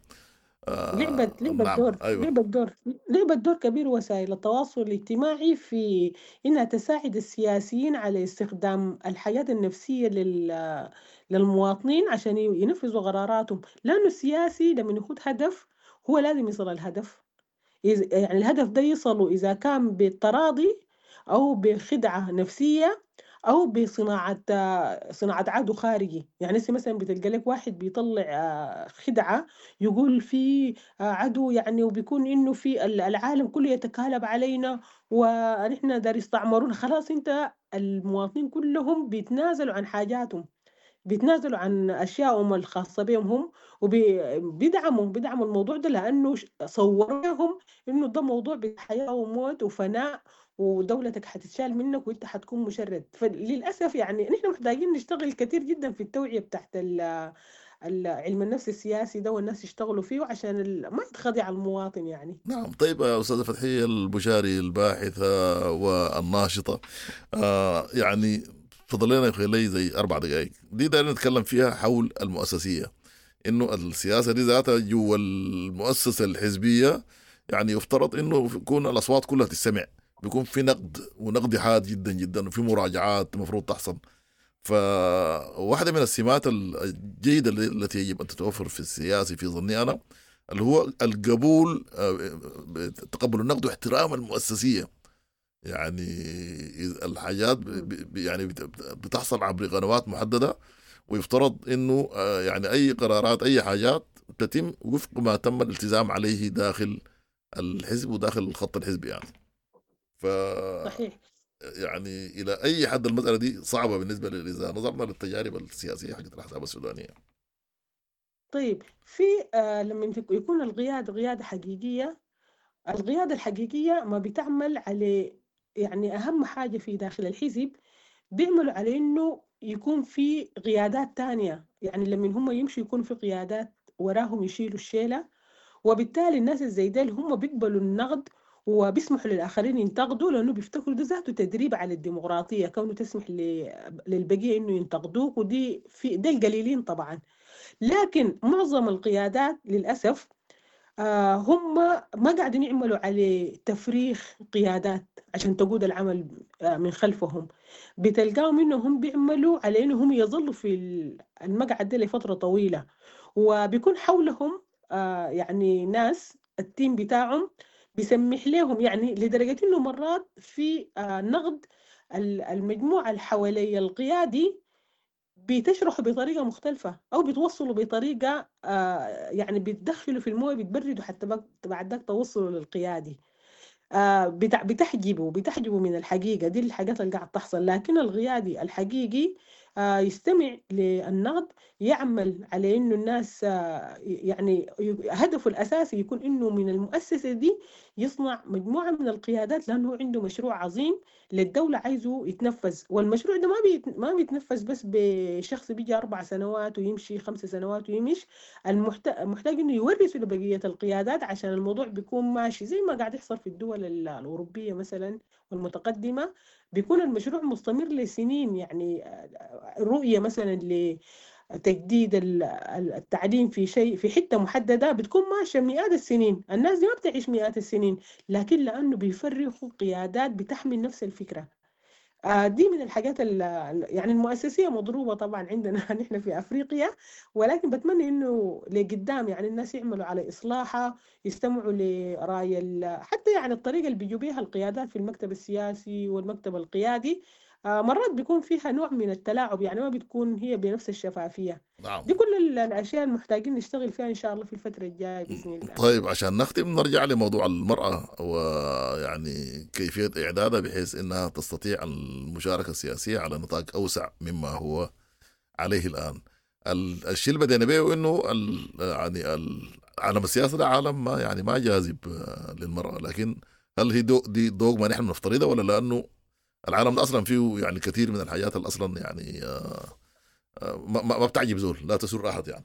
Speaker 4: لعبة
Speaker 3: آه
Speaker 4: لعبة
Speaker 3: نعم
Speaker 4: دور
Speaker 3: ايوه.
Speaker 4: لعبة دور لعبة دور كبير وسائل التواصل الاجتماعي في إنها تساعد السياسيين على استخدام الحياة النفسية لل للمواطنين عشان ي- ينفذوا قراراتهم، لأنه السياسي لما يخوض هدف هو لازم يصل الهدف. إذ- يعني الهدف ده يصله إذا كان بالتراضي أو بخدعة نفسية أو بصناعة آه، صناعة عدو خارجي. يعني هسه مثلا بتلقى لك واحد بيطلع آه، خدعة يقول في آه، عدو يعني، وبيكون إنه في ال- العالم كله يتكالب علينا ونحن دار يستعمرونا. خلاص أنت المواطنين كلهم بيتنازلوا عن حاجاتهم، بيتنازلوا عن أشيائهم الخاصة بهم هم، وبيدعموا بيدعموا الموضوع ده لأنه ش- صوروا لهم إنه ده موضوع بحياة وموت وفناء، ودولتك حتتشال منك وانت حتكون مشرد. فللأسف يعني نحن محتاجين نشتغل كتير جدا في التوعية بتاعت ال- ال- علم النفس السياسي ده، والناس يشتغلوا فيه عشان ال- ما يتخدع المواطن يعني.
Speaker 3: نعم طيب يا استاذه فتحيه البشاري الباحثه والناشطه، آه يعني فضل لنا يا لي زي اربع دقائق دي دايرين نتكلم فيها حول المؤسسيه. انه السياسه دي ذاتها جوا المؤسسه الحزبيه، يعني يفترض انه يكون الاصوات كلها تستمع، بيكون في نقد ونقد حاد جدا جدا وفي مراجعات المفروض تحصل. فواحده من السمات الجيده التي يجب ان تتوفر في السياسي في ظني انا اللي هو القبول، آه، تقبل النقد واحترام المؤسسيه. يعني إذا الحاجات ب-
Speaker 4: مم.
Speaker 3: ب- يعني بت- بتحصل عبر قنوات محدده، ويفترض انه آه، يعني اي قرارات اي حاجات تتم وفق ما تم الالتزام عليه داخل الحزب وداخل الخط الحزبي يعني. ف
Speaker 4: صحيح.
Speaker 3: يعني الى اي حد المساله دي صعبه بالنسبه لي اذا نظرنا للتجارب السياسيه حقت الاحزاب السودانيه.
Speaker 4: طيب في آه لما يكون القيادة قيادة حقيقية، القيادة الحقيقية ما بتعمل على يعني أهم حاجة في داخل الحزب، بيعملوا على إنه يكون في قيادات تانية. يعني لما هم يمشوا يكون في قيادات وراهم يشيلوا الشيلة، وبالتالي الناس اللي زي ديل هم بيقبلوا النقد وبيسمحوا للآخرين ينتقدوا، لأنه بيفتكروا ده ذاته تدريب على الديمقراطية، كونه تسمح ل- للبقية إنه ينتقدوك. ودي في ده القليلين طبعا. لكن معظم القيادات للأسف آه، هم ما قاعدين يعملوا على تفريخ قيادات عشان تقود العمل آه، من خلفهم. بتلقاهم انهم بيعملوا على انهم يظلوا في ال- المقعد ده لفترة طويلة، وبيكون حولهم آه، يعني ناس التيم بتاعهم بيسمح لهم، يعني لدرجة انه مرات في آه، نقد ال- المجموعة اللي حوالي القيادي بتشرحوا بطريقة مختلفة أو بتوصلوا بطريقة آه يعني بتدخلوا في المويه بتبردوا حتى بق- بعد ذاك توصلوا للقيادي. آه بتع- بتحجبوا بتحجبوا من الحقيقة دي الحاجات اللي قاعد تحصل. لكن القيادي الحقيقي آه، يستمع للنقد، يعمل على إنه الناس آه، يعني ي- هدفه الأساسي يكون إنه من المؤسسة دي يصنع مجموعة من القيادات، لأنه عنده مشروع عظيم للدولة عايزه يتنفذ. والمشروع ده ما بيت ما بيتنفذ بس بشخص بيجي أربع سنوات ويمشي، خمس سنوات ويمشي. المحتاج محتاج إنه يورثه لبقية القيادات عشان الموضوع بيكون ماشي زي ما قاعد يحصل في الدول ال- الأوروبية مثلا والمتقدمة. بيكون المشروع مستمر لسنين، يعني آه، رؤية مثلا لتجديد ال- ال- التعليم في شيء في حتة محددة بتكون ماشية مئات السنين. الناس دي ما بتعيش مئات السنين، لكن لأنه بيفرخوا قيادات بتحمل نفس الفكرة. آه، دي من الحاجات ال- يعني المؤسسية مضروبة طبعا عندنا نحن في أفريقيا. ولكن بتمنى إنه لقدام يعني الناس يعملوا على إصلاحها، يستمعوا لرأي ال- حتى يعني الطريقة اللي بيجوا بيها القيادات في المكتب السياسي والمكتب القيادي. آه، مرات بيكون فيها نوع من التلاعب، يعني ما بتكون هي بنفس الشفافية.
Speaker 3: نعم.
Speaker 4: دي كل ال- الأشياء المحتاجين نشتغل فيها إن شاء الله في الفترة الجاية بإذن الله.
Speaker 3: طيب عشان نختم نرجع لموضوع المرأة ويعني كيفية إعدادها بحيث أنها تستطيع المشاركة السياسية على نطاق أوسع مما هو عليه الآن. ال- الشيء اللي بدينا به انه ال- يعني ال- عالم السياسه ده عالم ما يعني ما جاذب آه، للمراه، لكن هل هي دو دي دوغما نحن نفترضها، ولا لانه العالم ده اصلا فيه يعني كثير من الحاجات اللي اصلا يعني آه، آه، ما, ما ما بتعجب زول، لا تسر احد يعني.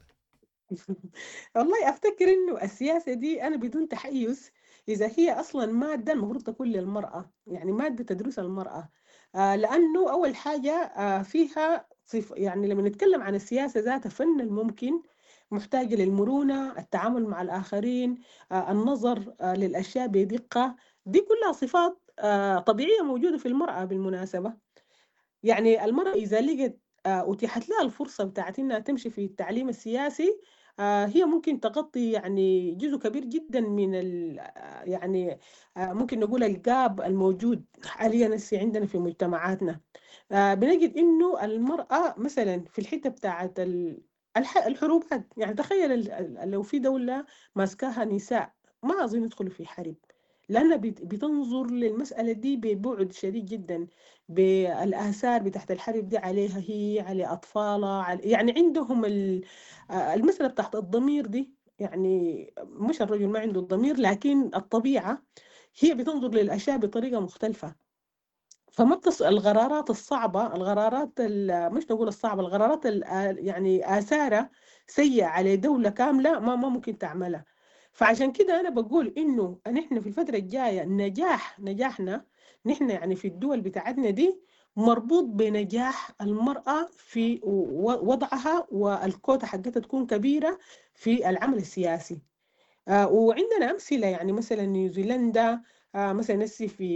Speaker 4: والله أفتكر إنه السياسة دي أنا بدون تحيز، إذا هي أصلا مادة المفروض تكون للمرأة، يعني مادة تدرس المرأة. آه لأنه أول حاجة آه فيها صف، يعني لما نتكلم عن السياسة ذات فن الممكن، محتاجة للمرونة، التعامل مع الآخرين، آه النظر آه للأشياء بدقة. دي كلها صفات آه طبيعية موجودة في المرأة بالمناسبة. يعني المرأة إذا لقت آه، أتيحت لها الفرصة بتاعت إنها تمشي في التعليم السياسي، آه، هي ممكن تغطي يعني جزء كبير جدا من ال آه، يعني آه، ممكن نقول الجاب الموجود حاليا هسه عندنا في مجتمعاتنا. آه، بنجد إنه المرأة مثلا في الحتة بتاعت ال- الح- الحروبات، يعني تخيل ال- ال- لو في دولة ماسكاها نساء، ما أظن يدخلوا في حرب، لأنها بت- بتنظر للمسألة دي ببعد شديد جدا، بالآثار بتاعت الحرب دي عليها هي، على أطفالها، على يعني عندهم ال- آه، المسألة بتاعت الضمير دي. يعني مش الرجل ما عنده الضمير، لكن الطبيعة هي بتنظر للأشياء بطريقة مختلفة. فما بتص... القرارات الصعبة، القرارات ال- مش نقول الصعبة، القرارات ال- يعني آثارها سيئة على دولة كاملة ما ما ممكن تعملها. فعشان كده أنا بقول إنه نحن في الفترة الجاية نجاح نجاحنا نحن يعني في الدول بتاعتنا دي مربوط بنجاح المرأة في و- وضعها، والكوتا حقتها تكون كبيرة في العمل السياسي. آه، وعندنا أمثلة، يعني مثلا نيوزيلندا، آه، مثلا نسي في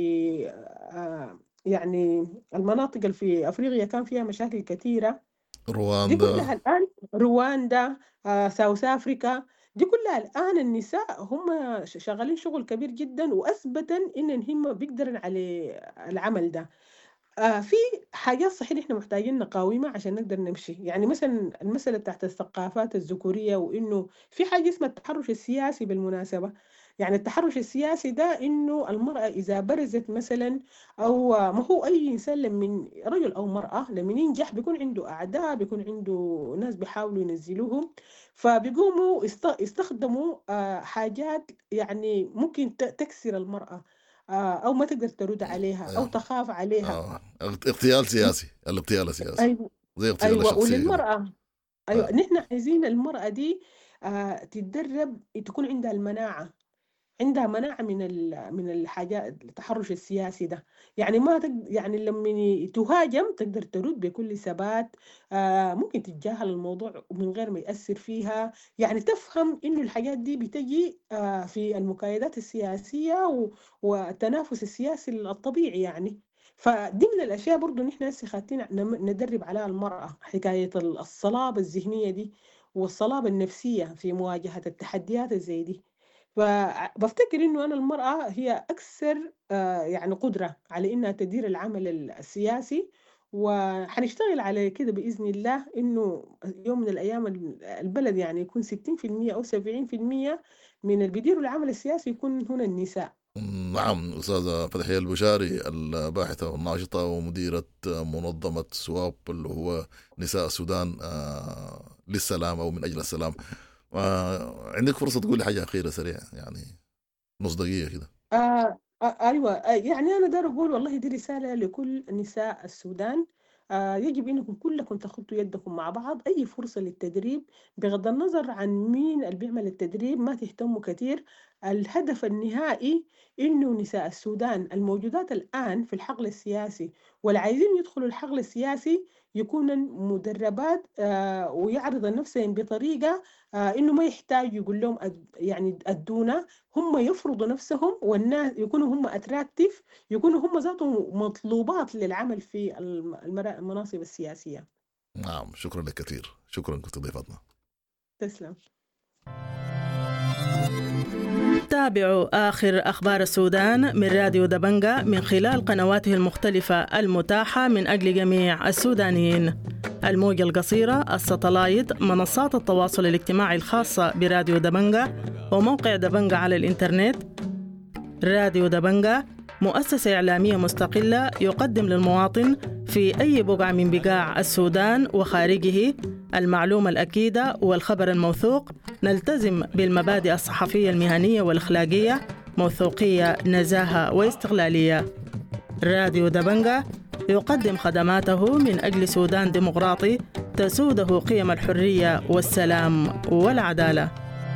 Speaker 4: آه، يعني المناطق اللي في أفريقيا كان فيها مشاكل كثيرة، دي
Speaker 3: رواندا.
Speaker 4: كلها الآن، رواندا، آه، ساوث أفريكا، دي كلها الآن النساء هم ش- شغالين شغل كبير جدا، وأثبتا إن هم بيقدروا على العمل ده. آه في حاجات صحيح احنا محتاجين نقاومها عشان نقدر نمشي، يعني مثلا المسألة بتاعت الثقافات الذكورية، وإنه في حاجة اسمها التحرش السياسي بالمناسبة. يعني التحرش السياسي ده إنه المرأة إذا برزت مثلا، أو ما هو أي إنسان من رجل أو مرأة لما ينجح بيكون عنده أعداء، بيكون عنده ناس بيحاولوا ينزلوهم، فبيقوموا يست- يستخدموا آه حاجات يعني ممكن ت- تكسر المرأة، آه، أو ما تقدر ترد عليها أو
Speaker 3: آه.
Speaker 4: تخاف عليها.
Speaker 3: آه. اغتيال سياسي، الاغتيال السياسي
Speaker 4: أيوة.
Speaker 3: زي اغتيال
Speaker 4: أيوة
Speaker 3: الشخصيه كده.
Speaker 4: وللمرأة، أيوة
Speaker 3: آه.
Speaker 4: نحن عايزين المرأة دي آه تتدرب، تكون عندها المناعة، عندها مناعة من ال- من الحاجات التحرش السياسي ده. يعني ما تقدر، يعني لما تهاجم تقدر ترد بكل ثبات، آه ممكن تتجاهل الموضوع من غير ما يأثر فيها، يعني تفهم إنه الحاجات دي بتجي آه في المكايدات السياسية و- والتنافس السياسي الطبيعي يعني. فدي من الأشياء برضو نحن هسه خاتين نم- ندرب عليها المرأة، حكاية الصلابة الذهنية دي والصلابة النفسية في مواجهة التحديات الزي دي. فبفتكر إنه أنا المرأة هي أكثر آه، يعني قدرة على إنها تدير العمل ال- السياسي، وحنشتغل على كده بإذن الله، إنه يوم من الأيام ال- البلد يعني يكون ستين في المية أو سبعين في المية من اللي بيديروا العمل السياسي يكون هنا النساء.
Speaker 3: نعم، أستاذة فتحية البشاري الباحثة والناشطة ومديرة منظمة سواب اللي هو نساء السودان آه، للسلام أو من أجل السلام. آه، عندك فرصة تقولي حاجة أخيرة سريعة يعني نص دقيقة كده.
Speaker 4: آه آه أيوة، آه يعني أنا داير أقول والله دي رسالة لكل نساء السودان. آه يجب إنكم كلكم تخطوا يدكم مع بعض. أي فرصة للتدريب بغض النظر عن مين اللي بيعمل التدريب ما تهتموا كتير. الهدف النهائي إنه نساء السودان الموجودات الآن في الحقل السياسي واللي عايزين يدخلوا الحقل السياسي يكونوا مدربات، آه ويعرض نفسهم بطريقة آه إنه ما يحتاج يقول لهم أد يعني أدونا، هم يفرضوا نفسهم والناس يكونوا هم اتراكتيف، يكونوا هم ذاتهم مطلوبات للعمل في الم- المرا- المناصب السياسية.
Speaker 3: نعم، شكرا لك كثير، شكرا كنت ضيفتنا.
Speaker 4: تسلم.
Speaker 5: تابعوا آخر أخبار السودان من راديو دبنجة من خلال قنواته المختلفة المتاحة من أجل جميع السودانيين: الموجة القصيرة، الساتلايت، منصات التواصل الاجتماعي الخاصة براديو دبنجة، وموقع دبنجة على الإنترنت. راديو دبنجة مؤسسة إعلامية مستقلة يقدم للمواطن في أي بقعة من بقاع السودان وخارجه المعلومة الأكيدة والخبر الموثوق. نلتزم بالمبادئ الصحفية المهنية والأخلاقية: موثوقية، نزاهة، واستقلالية. راديو دبنجة يقدم خدماته من أجل سودان ديمقراطي تسوده قيم الحرية والسلام والعدالة.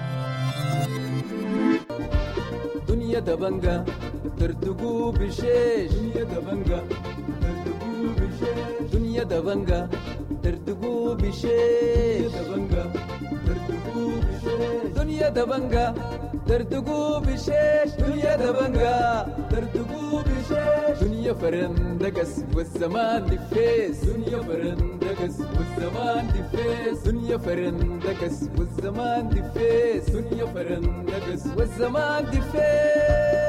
Speaker 6: دنيا دبنجة ترتقو بشيش، دنيا دبنجة ترتقو بشيش، دنيا دبنجة ترتقو بشيش، دبنجة ترتقو بشيش، دنيا دبنجة ترتقو بشيش، دنيا دبنجة ترتقو بشيش، دنيا فرندقس والزمان دفيس، دنيا فرندقس والزمان دفيس، دنيا فرندقس والزمان دفيس، دنيا فرندقس والزمان دفيس.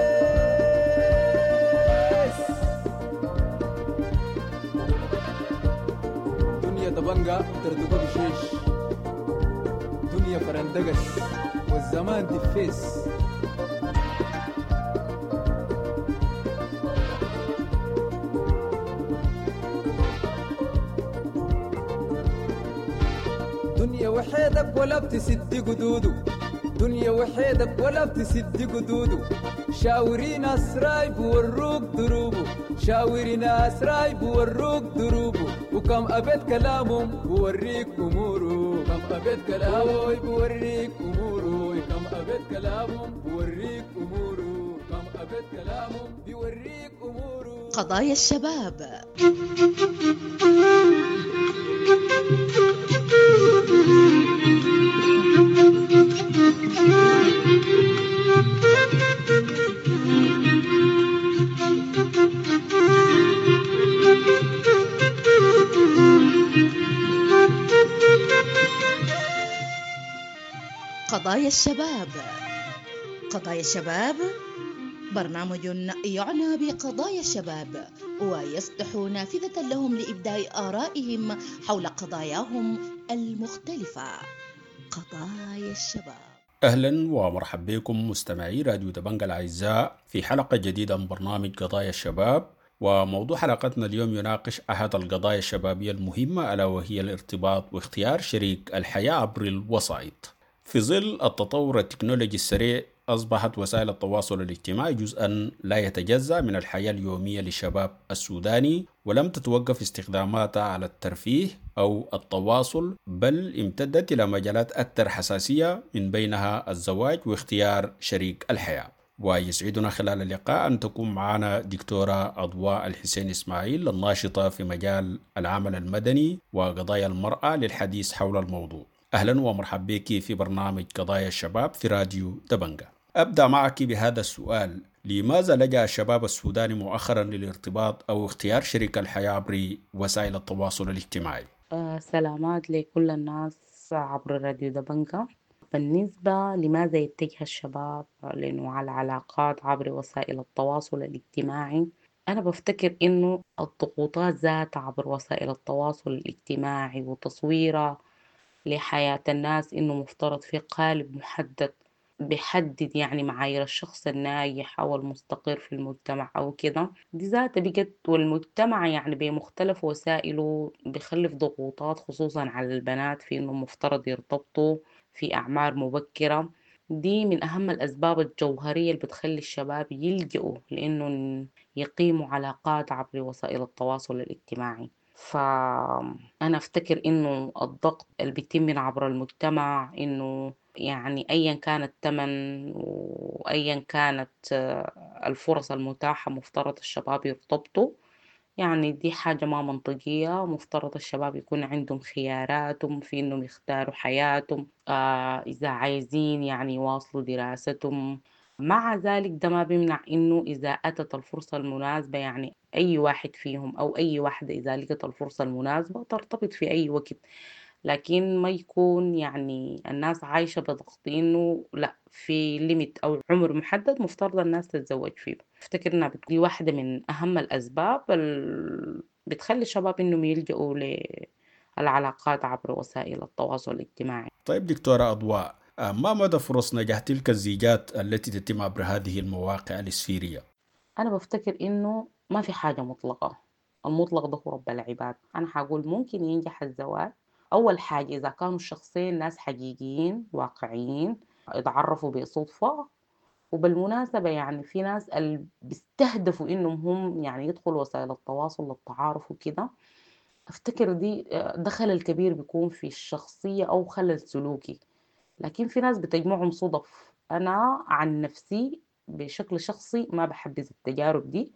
Speaker 6: دنيا دبنجة ترتقو بشيش، دنيا فرندقس والزمان دفيس. دنيا وحيدك ولا بتسد قدودو، دنيا وحيدك ولا بتسد قدودو، شاوري ناس راي بوروك دروبو، شاوري ناس راي بوروك دروبو، وكم أبد كلامهم بوريك أمورو، كم أبد كلامهم بوريك أمورو، كم أبد كلامهم بوريك أمورو، كم أبد كلامهم بوريك أمورو.
Speaker 7: قضايا الشباب. قضايا الشباب. قضايا الشباب برنامج يعنى بقضايا الشباب ويفتح نافذة لهم لإبداء آرائهم حول قضاياهم المختلفة. قضايا الشباب.
Speaker 8: أهلا ومرحبا بكم مستمعي راديو دبنجة الأعزاء في حلقة جديدة من برنامج قضايا الشباب. وموضوع حلقتنا اليوم يناقش أحد القضايا الشبابية المهمة ألا وهي الارتباط واختيار شريك الحياة عبر الوسائط. في ظل التطور التكنولوجي السريع أصبحت وسائل التواصل الاجتماعي جزءا لا يتجزأ من الحياة اليومية للشباب السوداني، ولم تتوقف استخداماتها على الترفيه أو التواصل، بل امتدت إلى مجالات أكثر حساسية من بينها الزواج واختيار شريك الحياة. ويسعدنا خلال اللقاء أن تكون معنا دكتورة أضواء الحسين إسماعيل الناشطة في مجال العمل المدني وقضايا المرأة للحديث حول الموضوع. أهلا ومرحبا بك في برنامج قضايا الشباب في راديو دبنجة. أبدأ معك بهذا السؤال: لماذا لجأ الشباب السوداني مؤخرا للارتباط أو اختيار شريك الحياة عبر وسائل التواصل الاجتماعي؟
Speaker 9: آه سلامات لكل الناس عبر راديو دبنجة. بالنسبة لماذا يتجه الشباب لأنواع العلاقات عبر وسائل التواصل الاجتماعي، أنا بفتكر إنه الضغوطات ذات عبر وسائل التواصل الاجتماعي وتصويرها لحياة الناس إنه مفترض في قالب محدد بيحدد يعني معايير الشخص الناجح أو المستقر في المجتمع أو كده، دي ذاتها بقت، والمجتمع يعني بمختلف وسائله بيخلف ضغوطات خصوصا على البنات في إنه مفترض يرتبطوا في أعمار مبكرة. دي من أهم الأسباب الجوهرية اللي بتخلي الشباب يلجأوا لإنه يقيموا علاقات عبر وسائل التواصل الاجتماعي. فأنا أفتكر إنه الضغط اللي بيتم من عبر المجتمع إنه يعني أيا كان الثمن وأيا كانت آه، الفرص المتاحة مفترض الشباب يرتبطوا، يعني دي حاجة ما منطقية. مفترض الشباب يكون عندهم خياراتهم في إنهم يختاروا حياتهم، آه إذا عايزين يعني يواصلوا دراستهم. مع ذلك ده ما بيمنع إنه إذا أتت الفرصة المناسبة يعني أي واحد فيهم أو أي واحدة إذا لقت الفرصة المناسبة ترتبط في أي وقت، لكن ما يكون يعني الناس عايشة بضغط إنه لأ في ليميت أو عمر محدد مفترض الناس تتزوج فيه. أفتكر إنها بت- دي واحدة من أهم الأسباب اللي بتخلي الشباب إنهم يلجأوا للعلاقات عبر وسائل التواصل الاجتماعي.
Speaker 8: طيب دكتورة أضواء، آه، ما مدى فرص نجاح تلك الزيجات التي تتم عبر هذه المواقع الإسفيرية؟
Speaker 9: أنا بفتكر إنه ما في حاجة مطلقة، المطلق ده هو رب العباد. أنا حقول ممكن ينجح الزواج أول حاجة إذا كانوا الشخصين ناس حقيقيين واقعيين اتعرفوا بصدفة. وبالمناسبة يعني في ناس اللي بيستهدفوا إنهم هم يعني يدخلوا وسائل التواصل للتعارف وكده، أفتكر دي آه، ده خلل كبير بيكون في الشخصية أو خلل سلوكي. لكن في ناس بتجمعهم صدف. أنا عن نفسي بشكل شخصي ما بحبذ التجارب دي،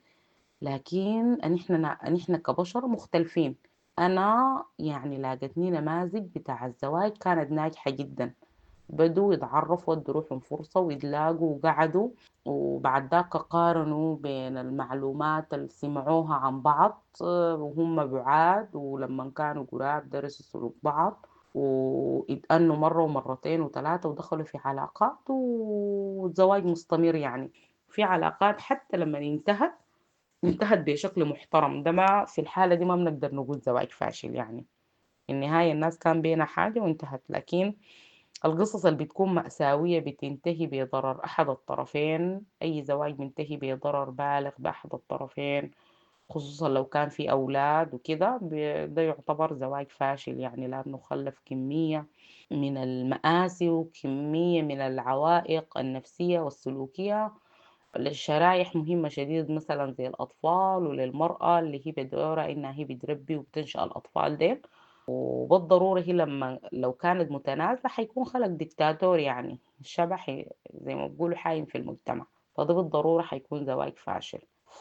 Speaker 9: لكن أن إحنا أن إحنا كبشر مختلفين. أنا يعني لاقتني نماذج بتاع الزواج كانت ناجحة جدا، بدوا يتعرفوا ودوا روحهم فرصة ويتلاقوا وقعدوا، وبعد ذاك قارنوا بين المعلومات اللي سمعوها عن بعض آه، وهم بعاد، ولما كانوا قراب درسوا سلوك بعض واتأنوا مرة ومرتين وثلاثة ودخلوا في علاقات والزواج مستمر. يعني في علاقات حتى لما انتهت انتهت بشكل محترم، ده ما في الحالة دي ما بنقدر نقول زواج فاشل. يعني في النهاية الناس كان بينا حاجة وانتهت. لكن القصص اللي بتكون مأساوية بتنتهي بضرر أحد الطرفين، أي زواج بينتهي بضرر بالغ بأحد الطرفين خصوصا لو كان في أولاد وكده، ب- ده يعتبر زواج فاشل، يعني لأنه خلف كمية من المآسي وكمية من العوائق النفسية والسلوكية للشرايح مهمة شديد، مثلا زي الأطفال وللمرأة اللي هي بدورها إنها هي بتربي وبتنشأ الأطفال دي. وبالضرورة هي لما لو كانت متنازلة حيكون خلق ديكتاتور، يعني الشبح زي ما بيقولوا حايم في المجتمع، فده بالضرورة حيكون زواج فاشل.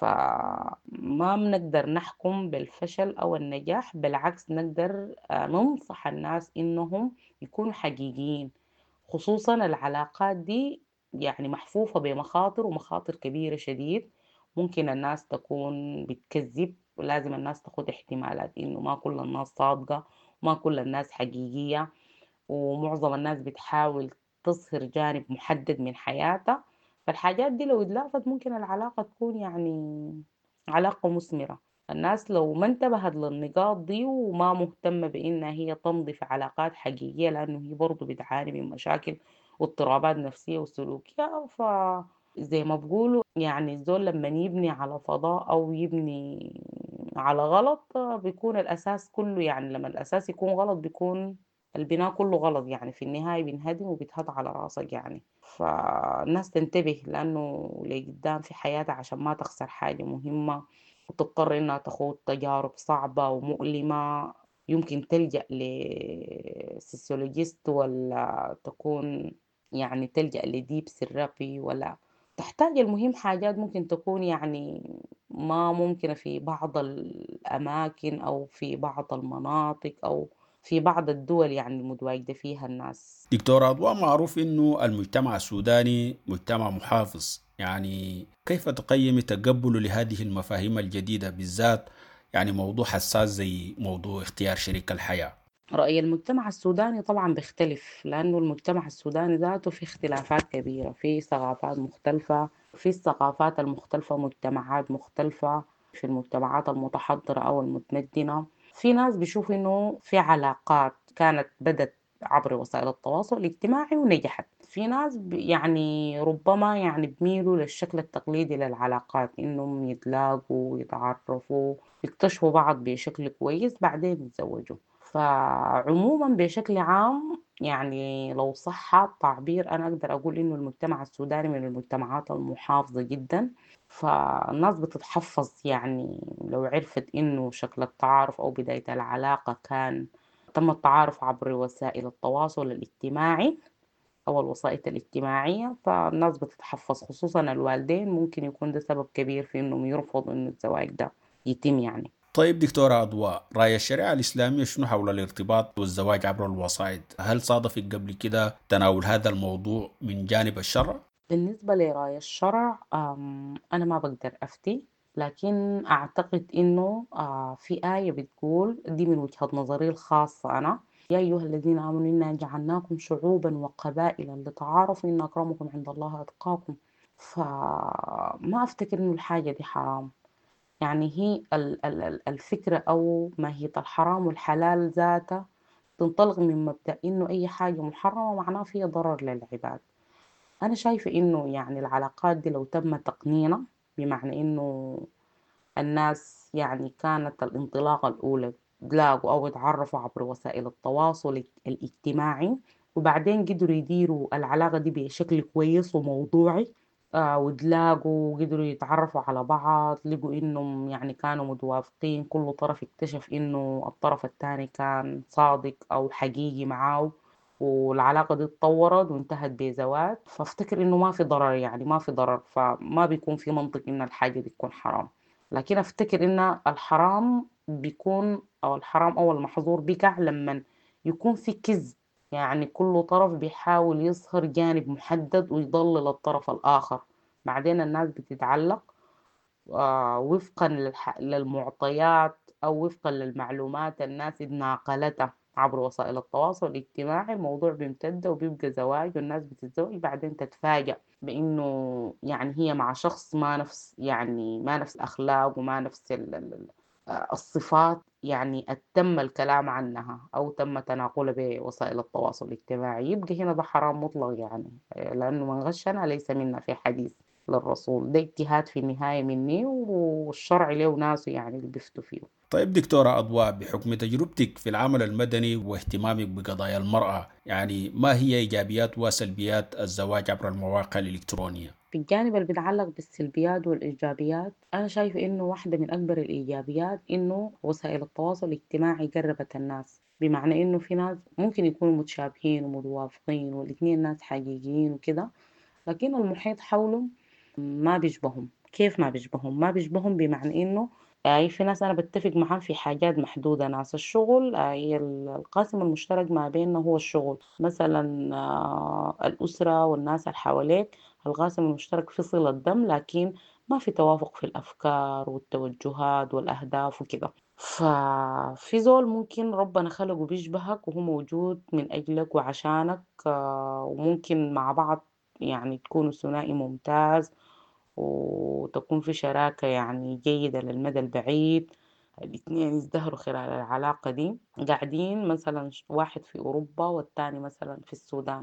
Speaker 9: فما بنقدر نحكم بالفشل أو النجاح، بالعكس نقدر آه، ننصح الناس إنهم يكونوا حقيقيين. خصوصا العلاقات دي يعني محفوفة بمخاطر ومخاطر كبيرة شديد. ممكن الناس تكون بتكذب، ولازم الناس تاخد احتمالات إنه ما كل الناس صادقة وما كل الناس حقيقية، ومعظم الناس بتحاول تظهر جانب محدد من حياتها. فالحاجات دي لو اتلافت ممكن العلاقة تكون يعني علاقة مثمرة. الناس لو ما انتبهت للنقاط دي وما مهتمة بإنها هي تمضي في علاقات حقيقية، لأنه هي برضو بتعاني من مشاكل واضطرابات نفسية وسلوكية، فزي ما بقولوا يعني الزول لما يبني على فضاء أو يبني على غلط بيكون الأساس كله، يعني لما الأساس يكون غلط بيكون البناء كله غلط، يعني في النهاية بينهدم وبيتهد على راسك. يعني فالناس تنتبه لأنه لقدام في حياتها عشان ما تخسر حاجة مهمة وتضطر إنها تخوض تجارب صعبة ومؤلمة. يمكن تلجأ لسيسيولوجيست ولا تكون يعني تلجأ لديب ثيرابي، ولا تحتاج المهم حاجات ممكن تكون يعني ما ممكنة في بعض الأماكن أو في بعض المناطق أو في بعض الدول يعني المتواجدة فيها الناس.
Speaker 8: دكتور أضواء، معروف إنه المجتمع السوداني مجتمع محافظ، يعني كيف تقيم تقبله لهذه المفاهيم الجديدة بالذات يعني موضوع حساس زي موضوع اختيار شريك الحياة؟
Speaker 9: رأي المجتمع السوداني طبعا بيختلف، لأنه المجتمع السوداني ذاته في اختلافات كبيرة، في ثقافات مختلفة، في الثقافات المختلفة مجتمعات مختلفة في المجتمعات المتحضرة أو المتمدنة. في ناس بيشوفوا إنه في علاقات كانت بدت عبر وسائل التواصل الاجتماعي ونجحت، في ناس ب- يعني ربما يعني بيميلوا للشكل التقليدي للعلاقات، إنهم يتلاقوا يتعرفوا يكتشفوا بعض بشكل كويس بعدين يتزوجوا. فعموما بشكل عام يعني لو صح التعبير أنا أقدر أقول إنه المجتمع السوداني من المجتمعات المحافظة جدا. فالناس بتتحفظ يعني لو عرفت إنه شكل التعارف أو بداية العلاقة كان تم التعارف عبر وسائل التواصل الاجتماعي أو الوسائط الاجتماعية، فالناس بتتحفظ، خصوصا الوالدين ممكن يكون ده سبب كبير في إنهم يرفضوا إنه الزواج ده يتم يعني.
Speaker 8: طيب دكتورة أضواء، رأي الشريعة الإسلامية شنو حول الارتباط والزواج عبر الوسائط؟ هل صادفك قبل كده تناول هذا الموضوع من جانب الشرع؟
Speaker 9: بالنسبة لرأي الشرع أم، أنا ما بقدر أفتي، لكن أعتقد إنه آه، في آية بتقول دي من وجهة نظري الخاصة أنا: يا أيها الذين آمنوا إنا جعلناكم شعوبا وقبائل لتعارفوا إن أكرمكم عند الله أتقاكم. فما أفتكر إنه الحاجة دي حرام. يعني هي ال- ال- ال- الفكرة أو ماهية الحرام والحلال ذاتها تنطلق من مبدأ إنه أي حاجة محرمة معناه فيها ضرر للعباد. أنا شايفة إنه يعني العلاقات دي لو تم تقنينها، بمعنى إنه الناس يعني كانت الانطلاقة الأولى تلاقوا أو يتعرفوا عبر وسائل التواصل الاجتماعي، وبعدين قدروا يديروا العلاقة دي بشكل كويس وموضوعي، آه وتلاقوا قدروا يتعرفوا على بعض، لقوا إنهم يعني كانوا متوافقين، كل طرف اكتشف إنه الطرف الثاني كان صادق أو حقيقي معاه، والعلاقة دي اتطورت وانتهت بزواج. فافتكر إنه ما في ضرر، يعني ما في ضرر، فما بيكون في منطق إن الحاجة دي تكون حرام. لكن افتكر ان الحرام بيكون او الحرام او المحظور بيقع لما يكون في كذب، يعني كل طرف بيحاول يظهر جانب محدد ويضلل الطرف الآخر. بعدين الناس بتتعلق آه، وفقا للح- للمعطيات أو وفقا للمعلومات الناس ناقلتها عبر وسائل التواصل الاجتماعي. الموضوع بيمتد وبيبقى زواج، والناس بتتزوج بعدين تتفاجأ بإنه يعني هي مع شخص ما نفس يعني ما نفس الأخلاق وما نفس ال- ال- ال- آه، الصفات يعني تم الكلام عنها أو تم تناقلها بوسائل التواصل الاجتماعي. يبقى هنا ده حرام مطلق يعني، آه، لأنه من غشنا ليس منا في حديث للرسول. ده اجتهاد في النهاية مني، والشرع له ناسه يعني اللي بيفتوا فيه.
Speaker 8: طيب دكتورة أضواء، بحكم تجربتك في العمل المدني واهتمامك بقضايا المرأة، يعني ما هي إيجابيات وسلبيات الزواج عبر المواقع الإلكترونية؟
Speaker 9: في الجانب اللي بيتعلق بالسلبيات والإيجابيات، أنا شايفة إنه واحدة من أكبر الإيجابيات إنه وسائل التواصل الاجتماعي قربت الناس، بمعنى إنه في ناس ممكن يكونوا متشابهين ومتوافقين والاتنين ناس حقيقيين وكده، لكن المحيط حولهم ما بيشبههم. كيف ما بيشبههم؟ ما بيشبههم بمعنى إنه أي في ناس أنا بتفق معاهم في حاجات محدودة، ناس الشغل أي القاسم المشترك ما بيننا هو الشغل مثلا، آه، الأسرة والناس اللي حواليك القاسم المشترك في صلة دم، لكن ما في توافق في الأفكار والتوجهات والأهداف وكده. ففي زول ممكن ربنا خلقه بيشبهك وهو موجود من أجلك وعشانك، آه، وممكن مع بعض يعني تكونوا ثنائي ممتاز وتكون في شراكة يعني جيدة للمدى البعيد. الاتنين يزدهروا خلال العلاقة دي، قاعدين مثلا ش- واحد في أوروبا والتاني مثلا في السودان،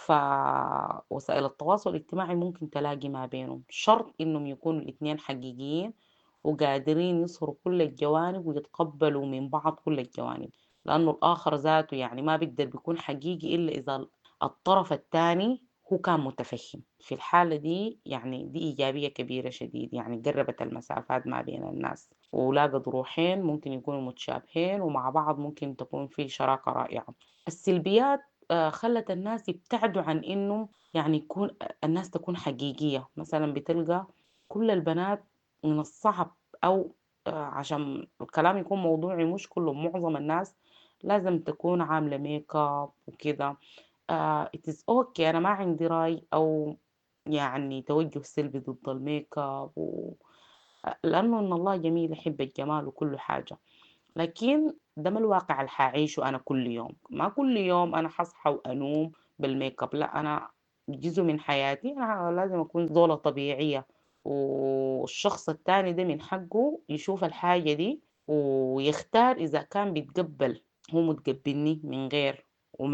Speaker 9: فوسائل التواصل الاجتماعي ممكن تلاقي ما بينهم، شرط إنهم يكونوا الاتنين حقيقيين وقادرين يظهروا كل الجوانب ويتقبلوا من بعض كل الجوانب، لأنه الآخر ذاته يعني ما بيقدر بيكون حقيقي إلا إذا الطرف الثاني هو كان متفهم. في الحالة دي يعني دي إيجابية كبيرة شديد، يعني قربت المسافات ما بين الناس ولاقت روحين ممكن يكونوا متشابهين ومع بعض ممكن تكون في شراكة رائعة. السلبيات آه، خلت الناس يبتعدوا عن إنه يعني يكون الناس تكون حقيقية. مثلا بتلقى كل البنات من الصعب أو آه، عشان الكلام يكون موضوعي مش كله، معظم الناس لازم تكون عاملة ميك اب وكده. آه it is okay، أنا ما عندي رأي أو يعني توجه سلبي ضد الميك اب و... لأنه إن الله جميل يحب الجمال وكل حاجة، لكن ده ما الواقع اللي حعيشه أنا كل يوم. ما كل يوم أنا حصحى وأنوم بالميك اب، لا، أنا جزء من حياتي أنا لازم أكون زولة طبيعية، والشخص التاني ده من حقه يشوف الحاجة دي ويختار إذا كان بيتقبل، هو متقبلني من غير ومعه.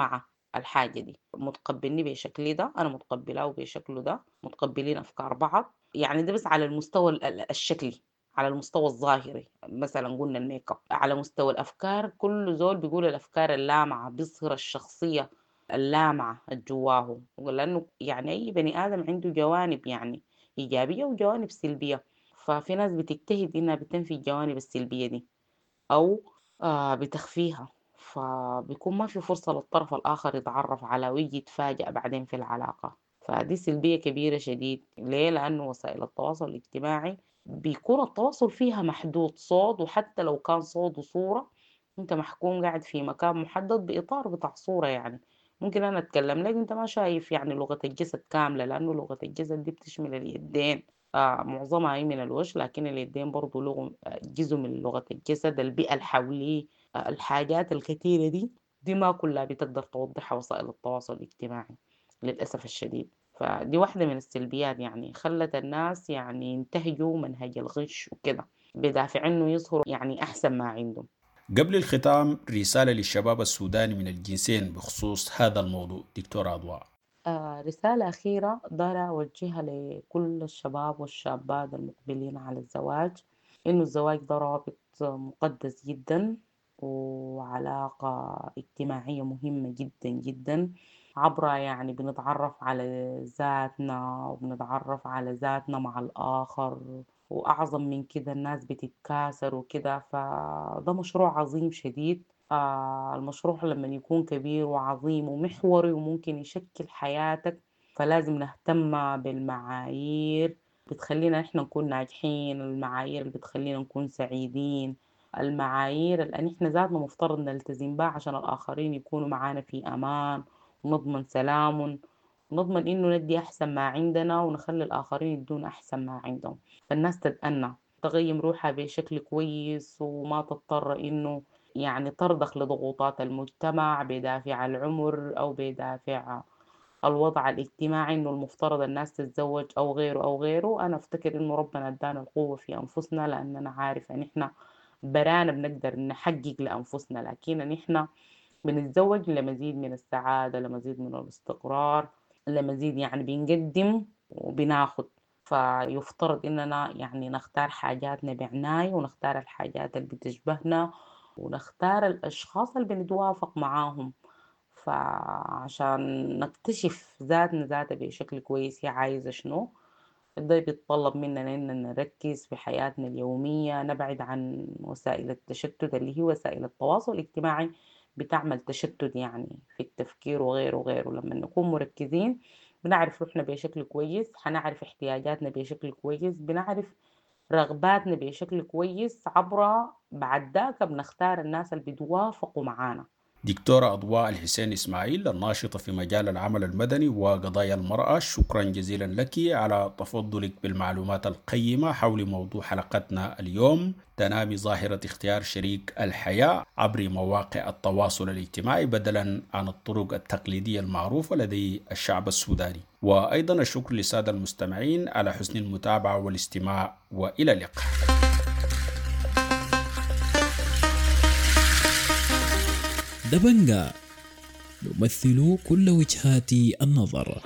Speaker 9: الحاجة دي، متقبلني بشكل ده، أنا متقبلاه بشكله ده، متقبلين أفكار بعض. يعني ده بس على المستوى ال- ال- الشكلي، على المستوى الظاهري. مثلا قلنا الميك اب، على مستوى الأفكار كل زول بيقول الأفكار اللامعة، بيظهر الشخصية اللامعة الجواه، لأنه يعني أي بني آدم عنده جوانب يعني إيجابية وجوانب سلبية. ففي ناس بتجتهد إنها بتنفي الجوانب السلبية دي أو آه بتخفيها، فبيكون ما في فرصة للطرف الآخر يتعرف على ويجي يتفاجأ بعدين في العلاقة. فدي سلبية كبيرة شديد. ليه؟ لأنه وسائل التواصل الاجتماعي بيكون التواصل فيها محدود صوت، وحتى لو كان صوت وصورة انت محكوم قاعد في مكان محدد بإطار بتاع صورة. يعني ممكن أنا أتكلم لك أنت ما شايف يعني لغة الجسد كاملة، لأنه لغة الجسد دي بتشمل اليدين، آه معظمها هي من الوجه، لكن اليدين برضو لغة جزء من لغة الجسد، البيئة اللي حواليه، آه الحاجات الكثيرة دي دي ما كلها بتقدر توضحها وسائل التواصل الاجتماعي للأسف الشديد. فدي واحدة من السلبيات، يعني خلت الناس يعني ينتهجوا منهج الغش وكده بدافع انه يظهروا يعني احسن ما عندهم.
Speaker 8: قبل الختام، رسالة للشباب السوداني من الجنسين بخصوص هذا الموضوع دكتورة أضواء.
Speaker 9: آه رسالة أخيرة دار أوجهها لكل الشباب والشابات المقبلين على الزواج، إنه الزواج ده رابط مقدس جدا وعلاقة اجتماعية مهمة جدا جدا، عبرها يعني بنتعرف على ذاتنا وبنتعرف على ذاتنا مع الآخر، وأعظم من كده الناس بتتكاثر وكده. فده مشروع عظيم شديد. آه المشروع لما يكون كبير وعظيم ومحوري وممكن يشكل حياتك، فلازم نهتم بالمعايير بتخلينا احنا نكون ناجحين، المعايير اللي بتخلينا نكون سعيدين، المعايير اللي احنا ذاتنا مفترض نلتزم بها عشان الآخرين يكونوا معانا في أمان، ونضمن سلام، ونضمن إنه ندي أحسن ما عندنا ونخلي الآخرين يدون أحسن ما عندهم. فالناس تتأنى تقيم روحها بشكل كويس، وما تضطر إنه يعني ترضخ لضغوطات المجتمع بدافع العمر أو بدافع الوضع الاجتماعي، إنه المفترض الناس تتزوج أو غيره أو غيره. أنا أفتكر إنه ربنا ادانا القوة في أنفسنا، لأننا عارف إن إحنا برانا بنقدر نحقق لأنفسنا، لكن إن إحنا بنتزوج لمزيد من السعادة، لمزيد من الاستقرار، لمزيد يعني بنقدم وبناخد. فيفترض إننا يعني نختار حاجاتنا بعناية، ونختار الحاجات اللي بتشبهنا، ونختار الأشخاص اللي بنتوافق معاهم. فعشان نكتشف ذاتنا ذاتها بشكل كويس هي عايزة شنو، ده بيتطلب مننا إننا نركز في حياتنا اليومية، نبعد عن وسائل التشتت اللي هي وسائل التواصل الاجتماعي بتعمل تشتت يعني في التفكير وغيره وغيره. لما نكون مركزين بنعرف روحنا بشكل كويس، حنعرف احتياجاتنا بشكل كويس، بنعرف رغباتنا بشكل كويس، عبر بعد ذاك بنختار الناس اللي بيتوافقوا معانا.
Speaker 8: دكتورة أضواء الحسين إسماعيل، الناشطة في مجال العمل المدني وقضايا المرأة، شكرا جزيلا لك على تفضلك بالمعلومات القيمة حول موضوع حلقتنا اليوم، تنامي ظاهرة اختيار شريك الحياة عبر مواقع التواصل الاجتماعي بدلا عن الطرق التقليدية المعروفة لدى الشعب السوداني. وأيضا الشكر للسادة المستمعين على حسن المتابعة والاستماع، وإلى اللقاء.
Speaker 2: دبنجا نمثل كل وجهات النظر.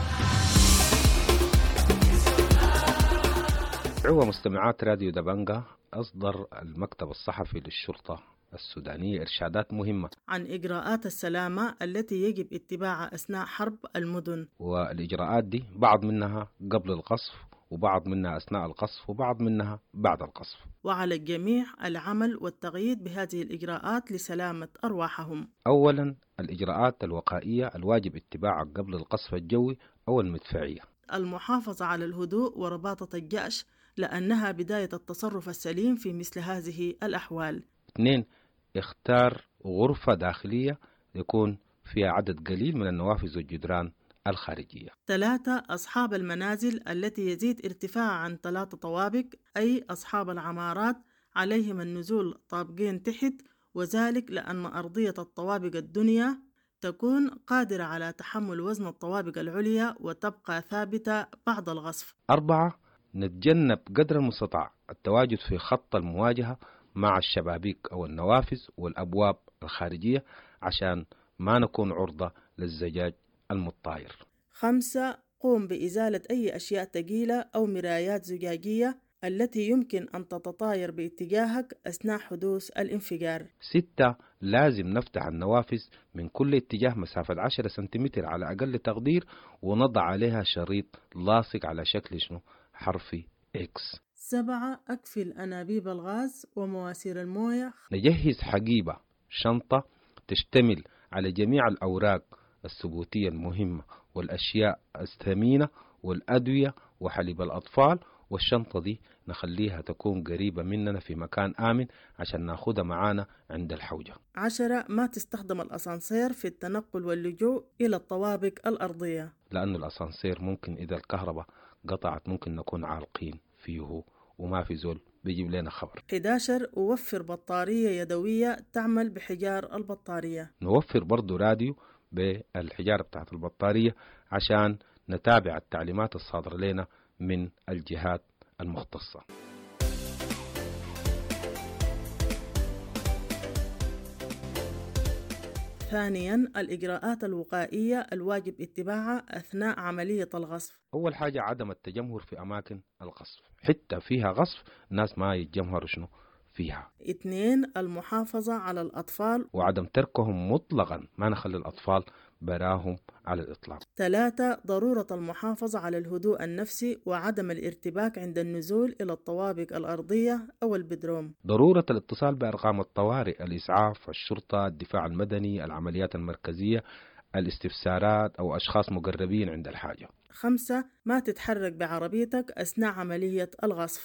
Speaker 10: عوى مستمعات راديو دبنجا، أصدر المكتب الصحفي للشرطة السودانية إرشادات مهمة
Speaker 5: عن إجراءات السلامة التي يجب اتباعها أثناء حرب المدن.
Speaker 10: والإجراءات دي بعض منها قبل القصف، وبعض منها أثناء القصف، وبعض منها بعد القصف.
Speaker 5: وعلى الجميع العمل والتقييد بهذه الإجراءات لسلامة أرواحهم.
Speaker 10: أولا، الإجراءات الوقائية الواجب اتباعها قبل القصف الجوي أو المدفعية.
Speaker 5: المحافظة على الهدوء ورباطة الجأش، لأنها بداية التصرف السليم في مثل هذه الأحوال.
Speaker 10: اثنين، اختار غرفة داخلية يكون فيها عدد قليل من النوافذ والجدران الخارجية.
Speaker 5: ثلاثة، أصحاب المنازل التي يزيد ارتفاع عن ثلاثة طوابق، أي أصحاب العمارات، عليهم النزول طابقين تحت، وذلك لأن أرضية الطوابق الدنيا تكون قادرة على تحمل وزن الطوابق العليا وتبقى ثابتة بعد الغصف.
Speaker 10: أربعة، نتجنب قدر المستطاع التواجد في خط المواجهة مع الشبابيك أو النوافذ والأبواب الخارجية عشان ما نكون عرضة للزجاج المتطاير.
Speaker 5: خمسة، قوم بإزالة أي أشياء ثقيلة أو مرايات زجاجية التي يمكن أن تتطاير باتجاهك أثناء حدوث الانفجار.
Speaker 10: ستة، لازم نفتح النوافذ من كل اتجاه مسافة عشرة سنتيمتر على أقل تقدير، ونضع عليها شريط لاصق على شكل شنو حرفي إكس.
Speaker 5: سبعة، أقفل أنابيب الغاز ومواسير الموية.
Speaker 10: نجهز حقيبة شنطة تشتمل على جميع الأوراق الثبوتية المهمة والأشياء الثمينة والأدوية وحليب الأطفال، والشنطة دي نخليها تكون قريبة مننا في مكان آمن عشان ناخدها معانا عند الحوجة.
Speaker 5: عشرة، ما تستخدم الأسانسير في التنقل واللجوء إلى الطوابق الأرضية،
Speaker 10: لأنه الأسانسير ممكن إذا الكهرباء قطعت ممكن نكون عالقين فيه وما في زول بيجيب لنا خبر.
Speaker 5: أحد عشر، وفر بطارية يدوية تعمل بحجار البطارية.
Speaker 10: نوفر برضو راديو بالحجارة بتاعت البطارية عشان نتابع التعليمات الصادرة لنا من الجهات المختصة.
Speaker 5: ثانياً، الإجراءات الوقائية الواجب اتباعها أثناء عملية الغصب.
Speaker 10: أول حاجة عدم التجمهر في أماكن الغصب، حتى فيها غصب الناس ما يتجمهروا شنو فيها.
Speaker 5: اثنين، المحافظة على الأطفال
Speaker 10: وعدم تركهم مطلقاً، ما نخلي الأطفال براهم على الإطلاق.
Speaker 5: ثلاثة، ضرورة المحافظة على الهدوء النفسي وعدم الارتباك عند النزول إلى الطوابق الأرضية أو البدروم.
Speaker 10: ضرورة الاتصال بأرقام الطوارئ، الإسعاف، الشرطة، الدفاع المدني، العمليات المركزية، الاستفسارات أو أشخاص مقربين عند الحاجة.
Speaker 5: خمسة، ما تتحرك بعربيتك أثناء عملية الغصب.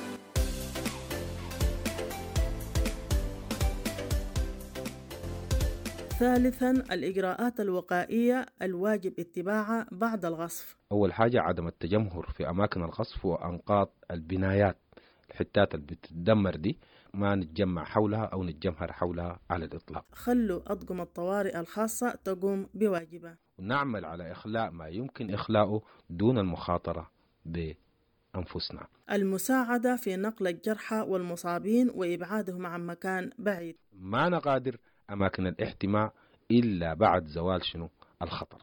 Speaker 5: ثالثاً، الإجراءات الوقائية الواجب اتباعها بعد الغصب.
Speaker 10: أول حاجة عدم التجمهر في أماكن الغصب وأنقاض البنايات، الحتات اللي بتتدمر دي ما نتجمع حولها أو نتجمهر حولها على الإطلاق.
Speaker 5: خلوا أطقم الطوارئ الخاصة تقوم بواجبها.
Speaker 10: ونعمل على إخلاء ما يمكن إخلاؤه دون المخاطرة بأنفسنا.
Speaker 5: المساعدة في نقل الجرحى والمصابين وإبعادهم عن مكان بعيد.
Speaker 10: ما نقادر أماكن الاحتماء إلا بعد زوال شنو الخطر.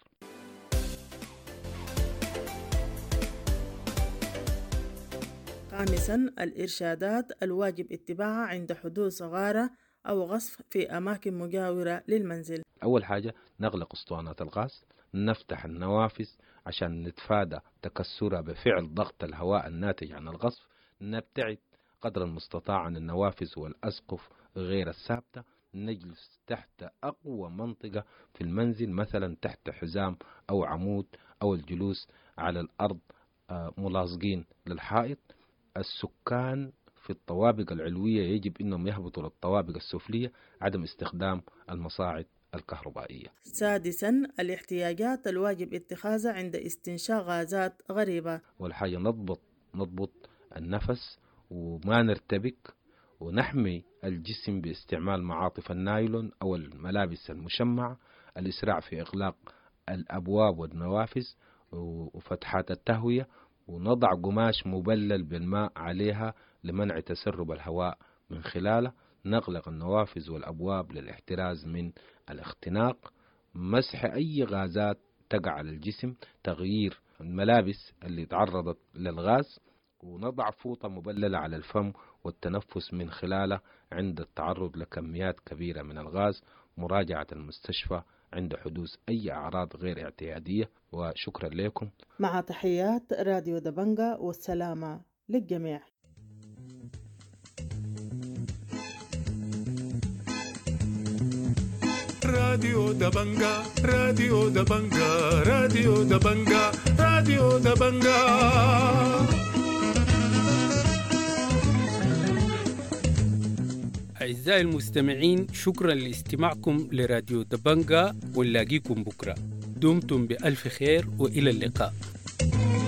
Speaker 5: خامساً، الإرشادات الواجب اتباعها عند حدوث غارة أو غصب في أماكن مجاورة للمنزل.
Speaker 10: أول حاجة نغلق أسطوانات الغاز، نفتح النوافذ عشان نتفادى تكسرها بفعل ضغط الهواء الناتج عن الغصب، نبتعد قدر المستطاع عن النوافذ والأسقف غير الثابتة، نجلس تحت أقوى منطقة في المنزل مثلا تحت حزام أو عمود، أو الجلوس على الأرض ملاصقين للحائط. السكان في الطوابق العلوية يجب أنهم يهبطوا للطوابق السفلية، عدم استخدام المصاعد الكهربائية.
Speaker 5: سادساً، الاحتياجات الواجب اتخاذها عند استنشاق غازات غريبة.
Speaker 10: والحاجة نضبط نضبط النفس وما نرتبك، ونحمي الجسم باستعمال معاطف النايلون أو الملابس المشمعة، الإسراع في إغلاق الأبواب والنوافذ وفتحات التهوية، ونضع قماش مبلل بالماء عليها لمنع تسرب الهواء من خلاله، نغلق النوافذ والأبواب للاحتراز من الاختناق، مسح أي غازات تقع على الجسم، تغيير الملابس اللي تعرضت للغاز، ونضع فوطة مبللة على الفم والتنفس من خلاله عند التعرض لكميات كبيرة من الغاز، مراجعة المستشفى عند حدوث أي أعراض غير اعتيادية. وشكرا لكم.
Speaker 5: مع تحيات راديو دبنجة، والسلامة للجميع.
Speaker 1: راديو دبنجة راديو دبنجة راديو دبنجة راديو دبنجة.
Speaker 11: أعزائي المستمعين، شكرا لاستماعكم لراديو دبنجة، ونلاقيكم بكرة. دمتم بألف خير وإلى اللقاء.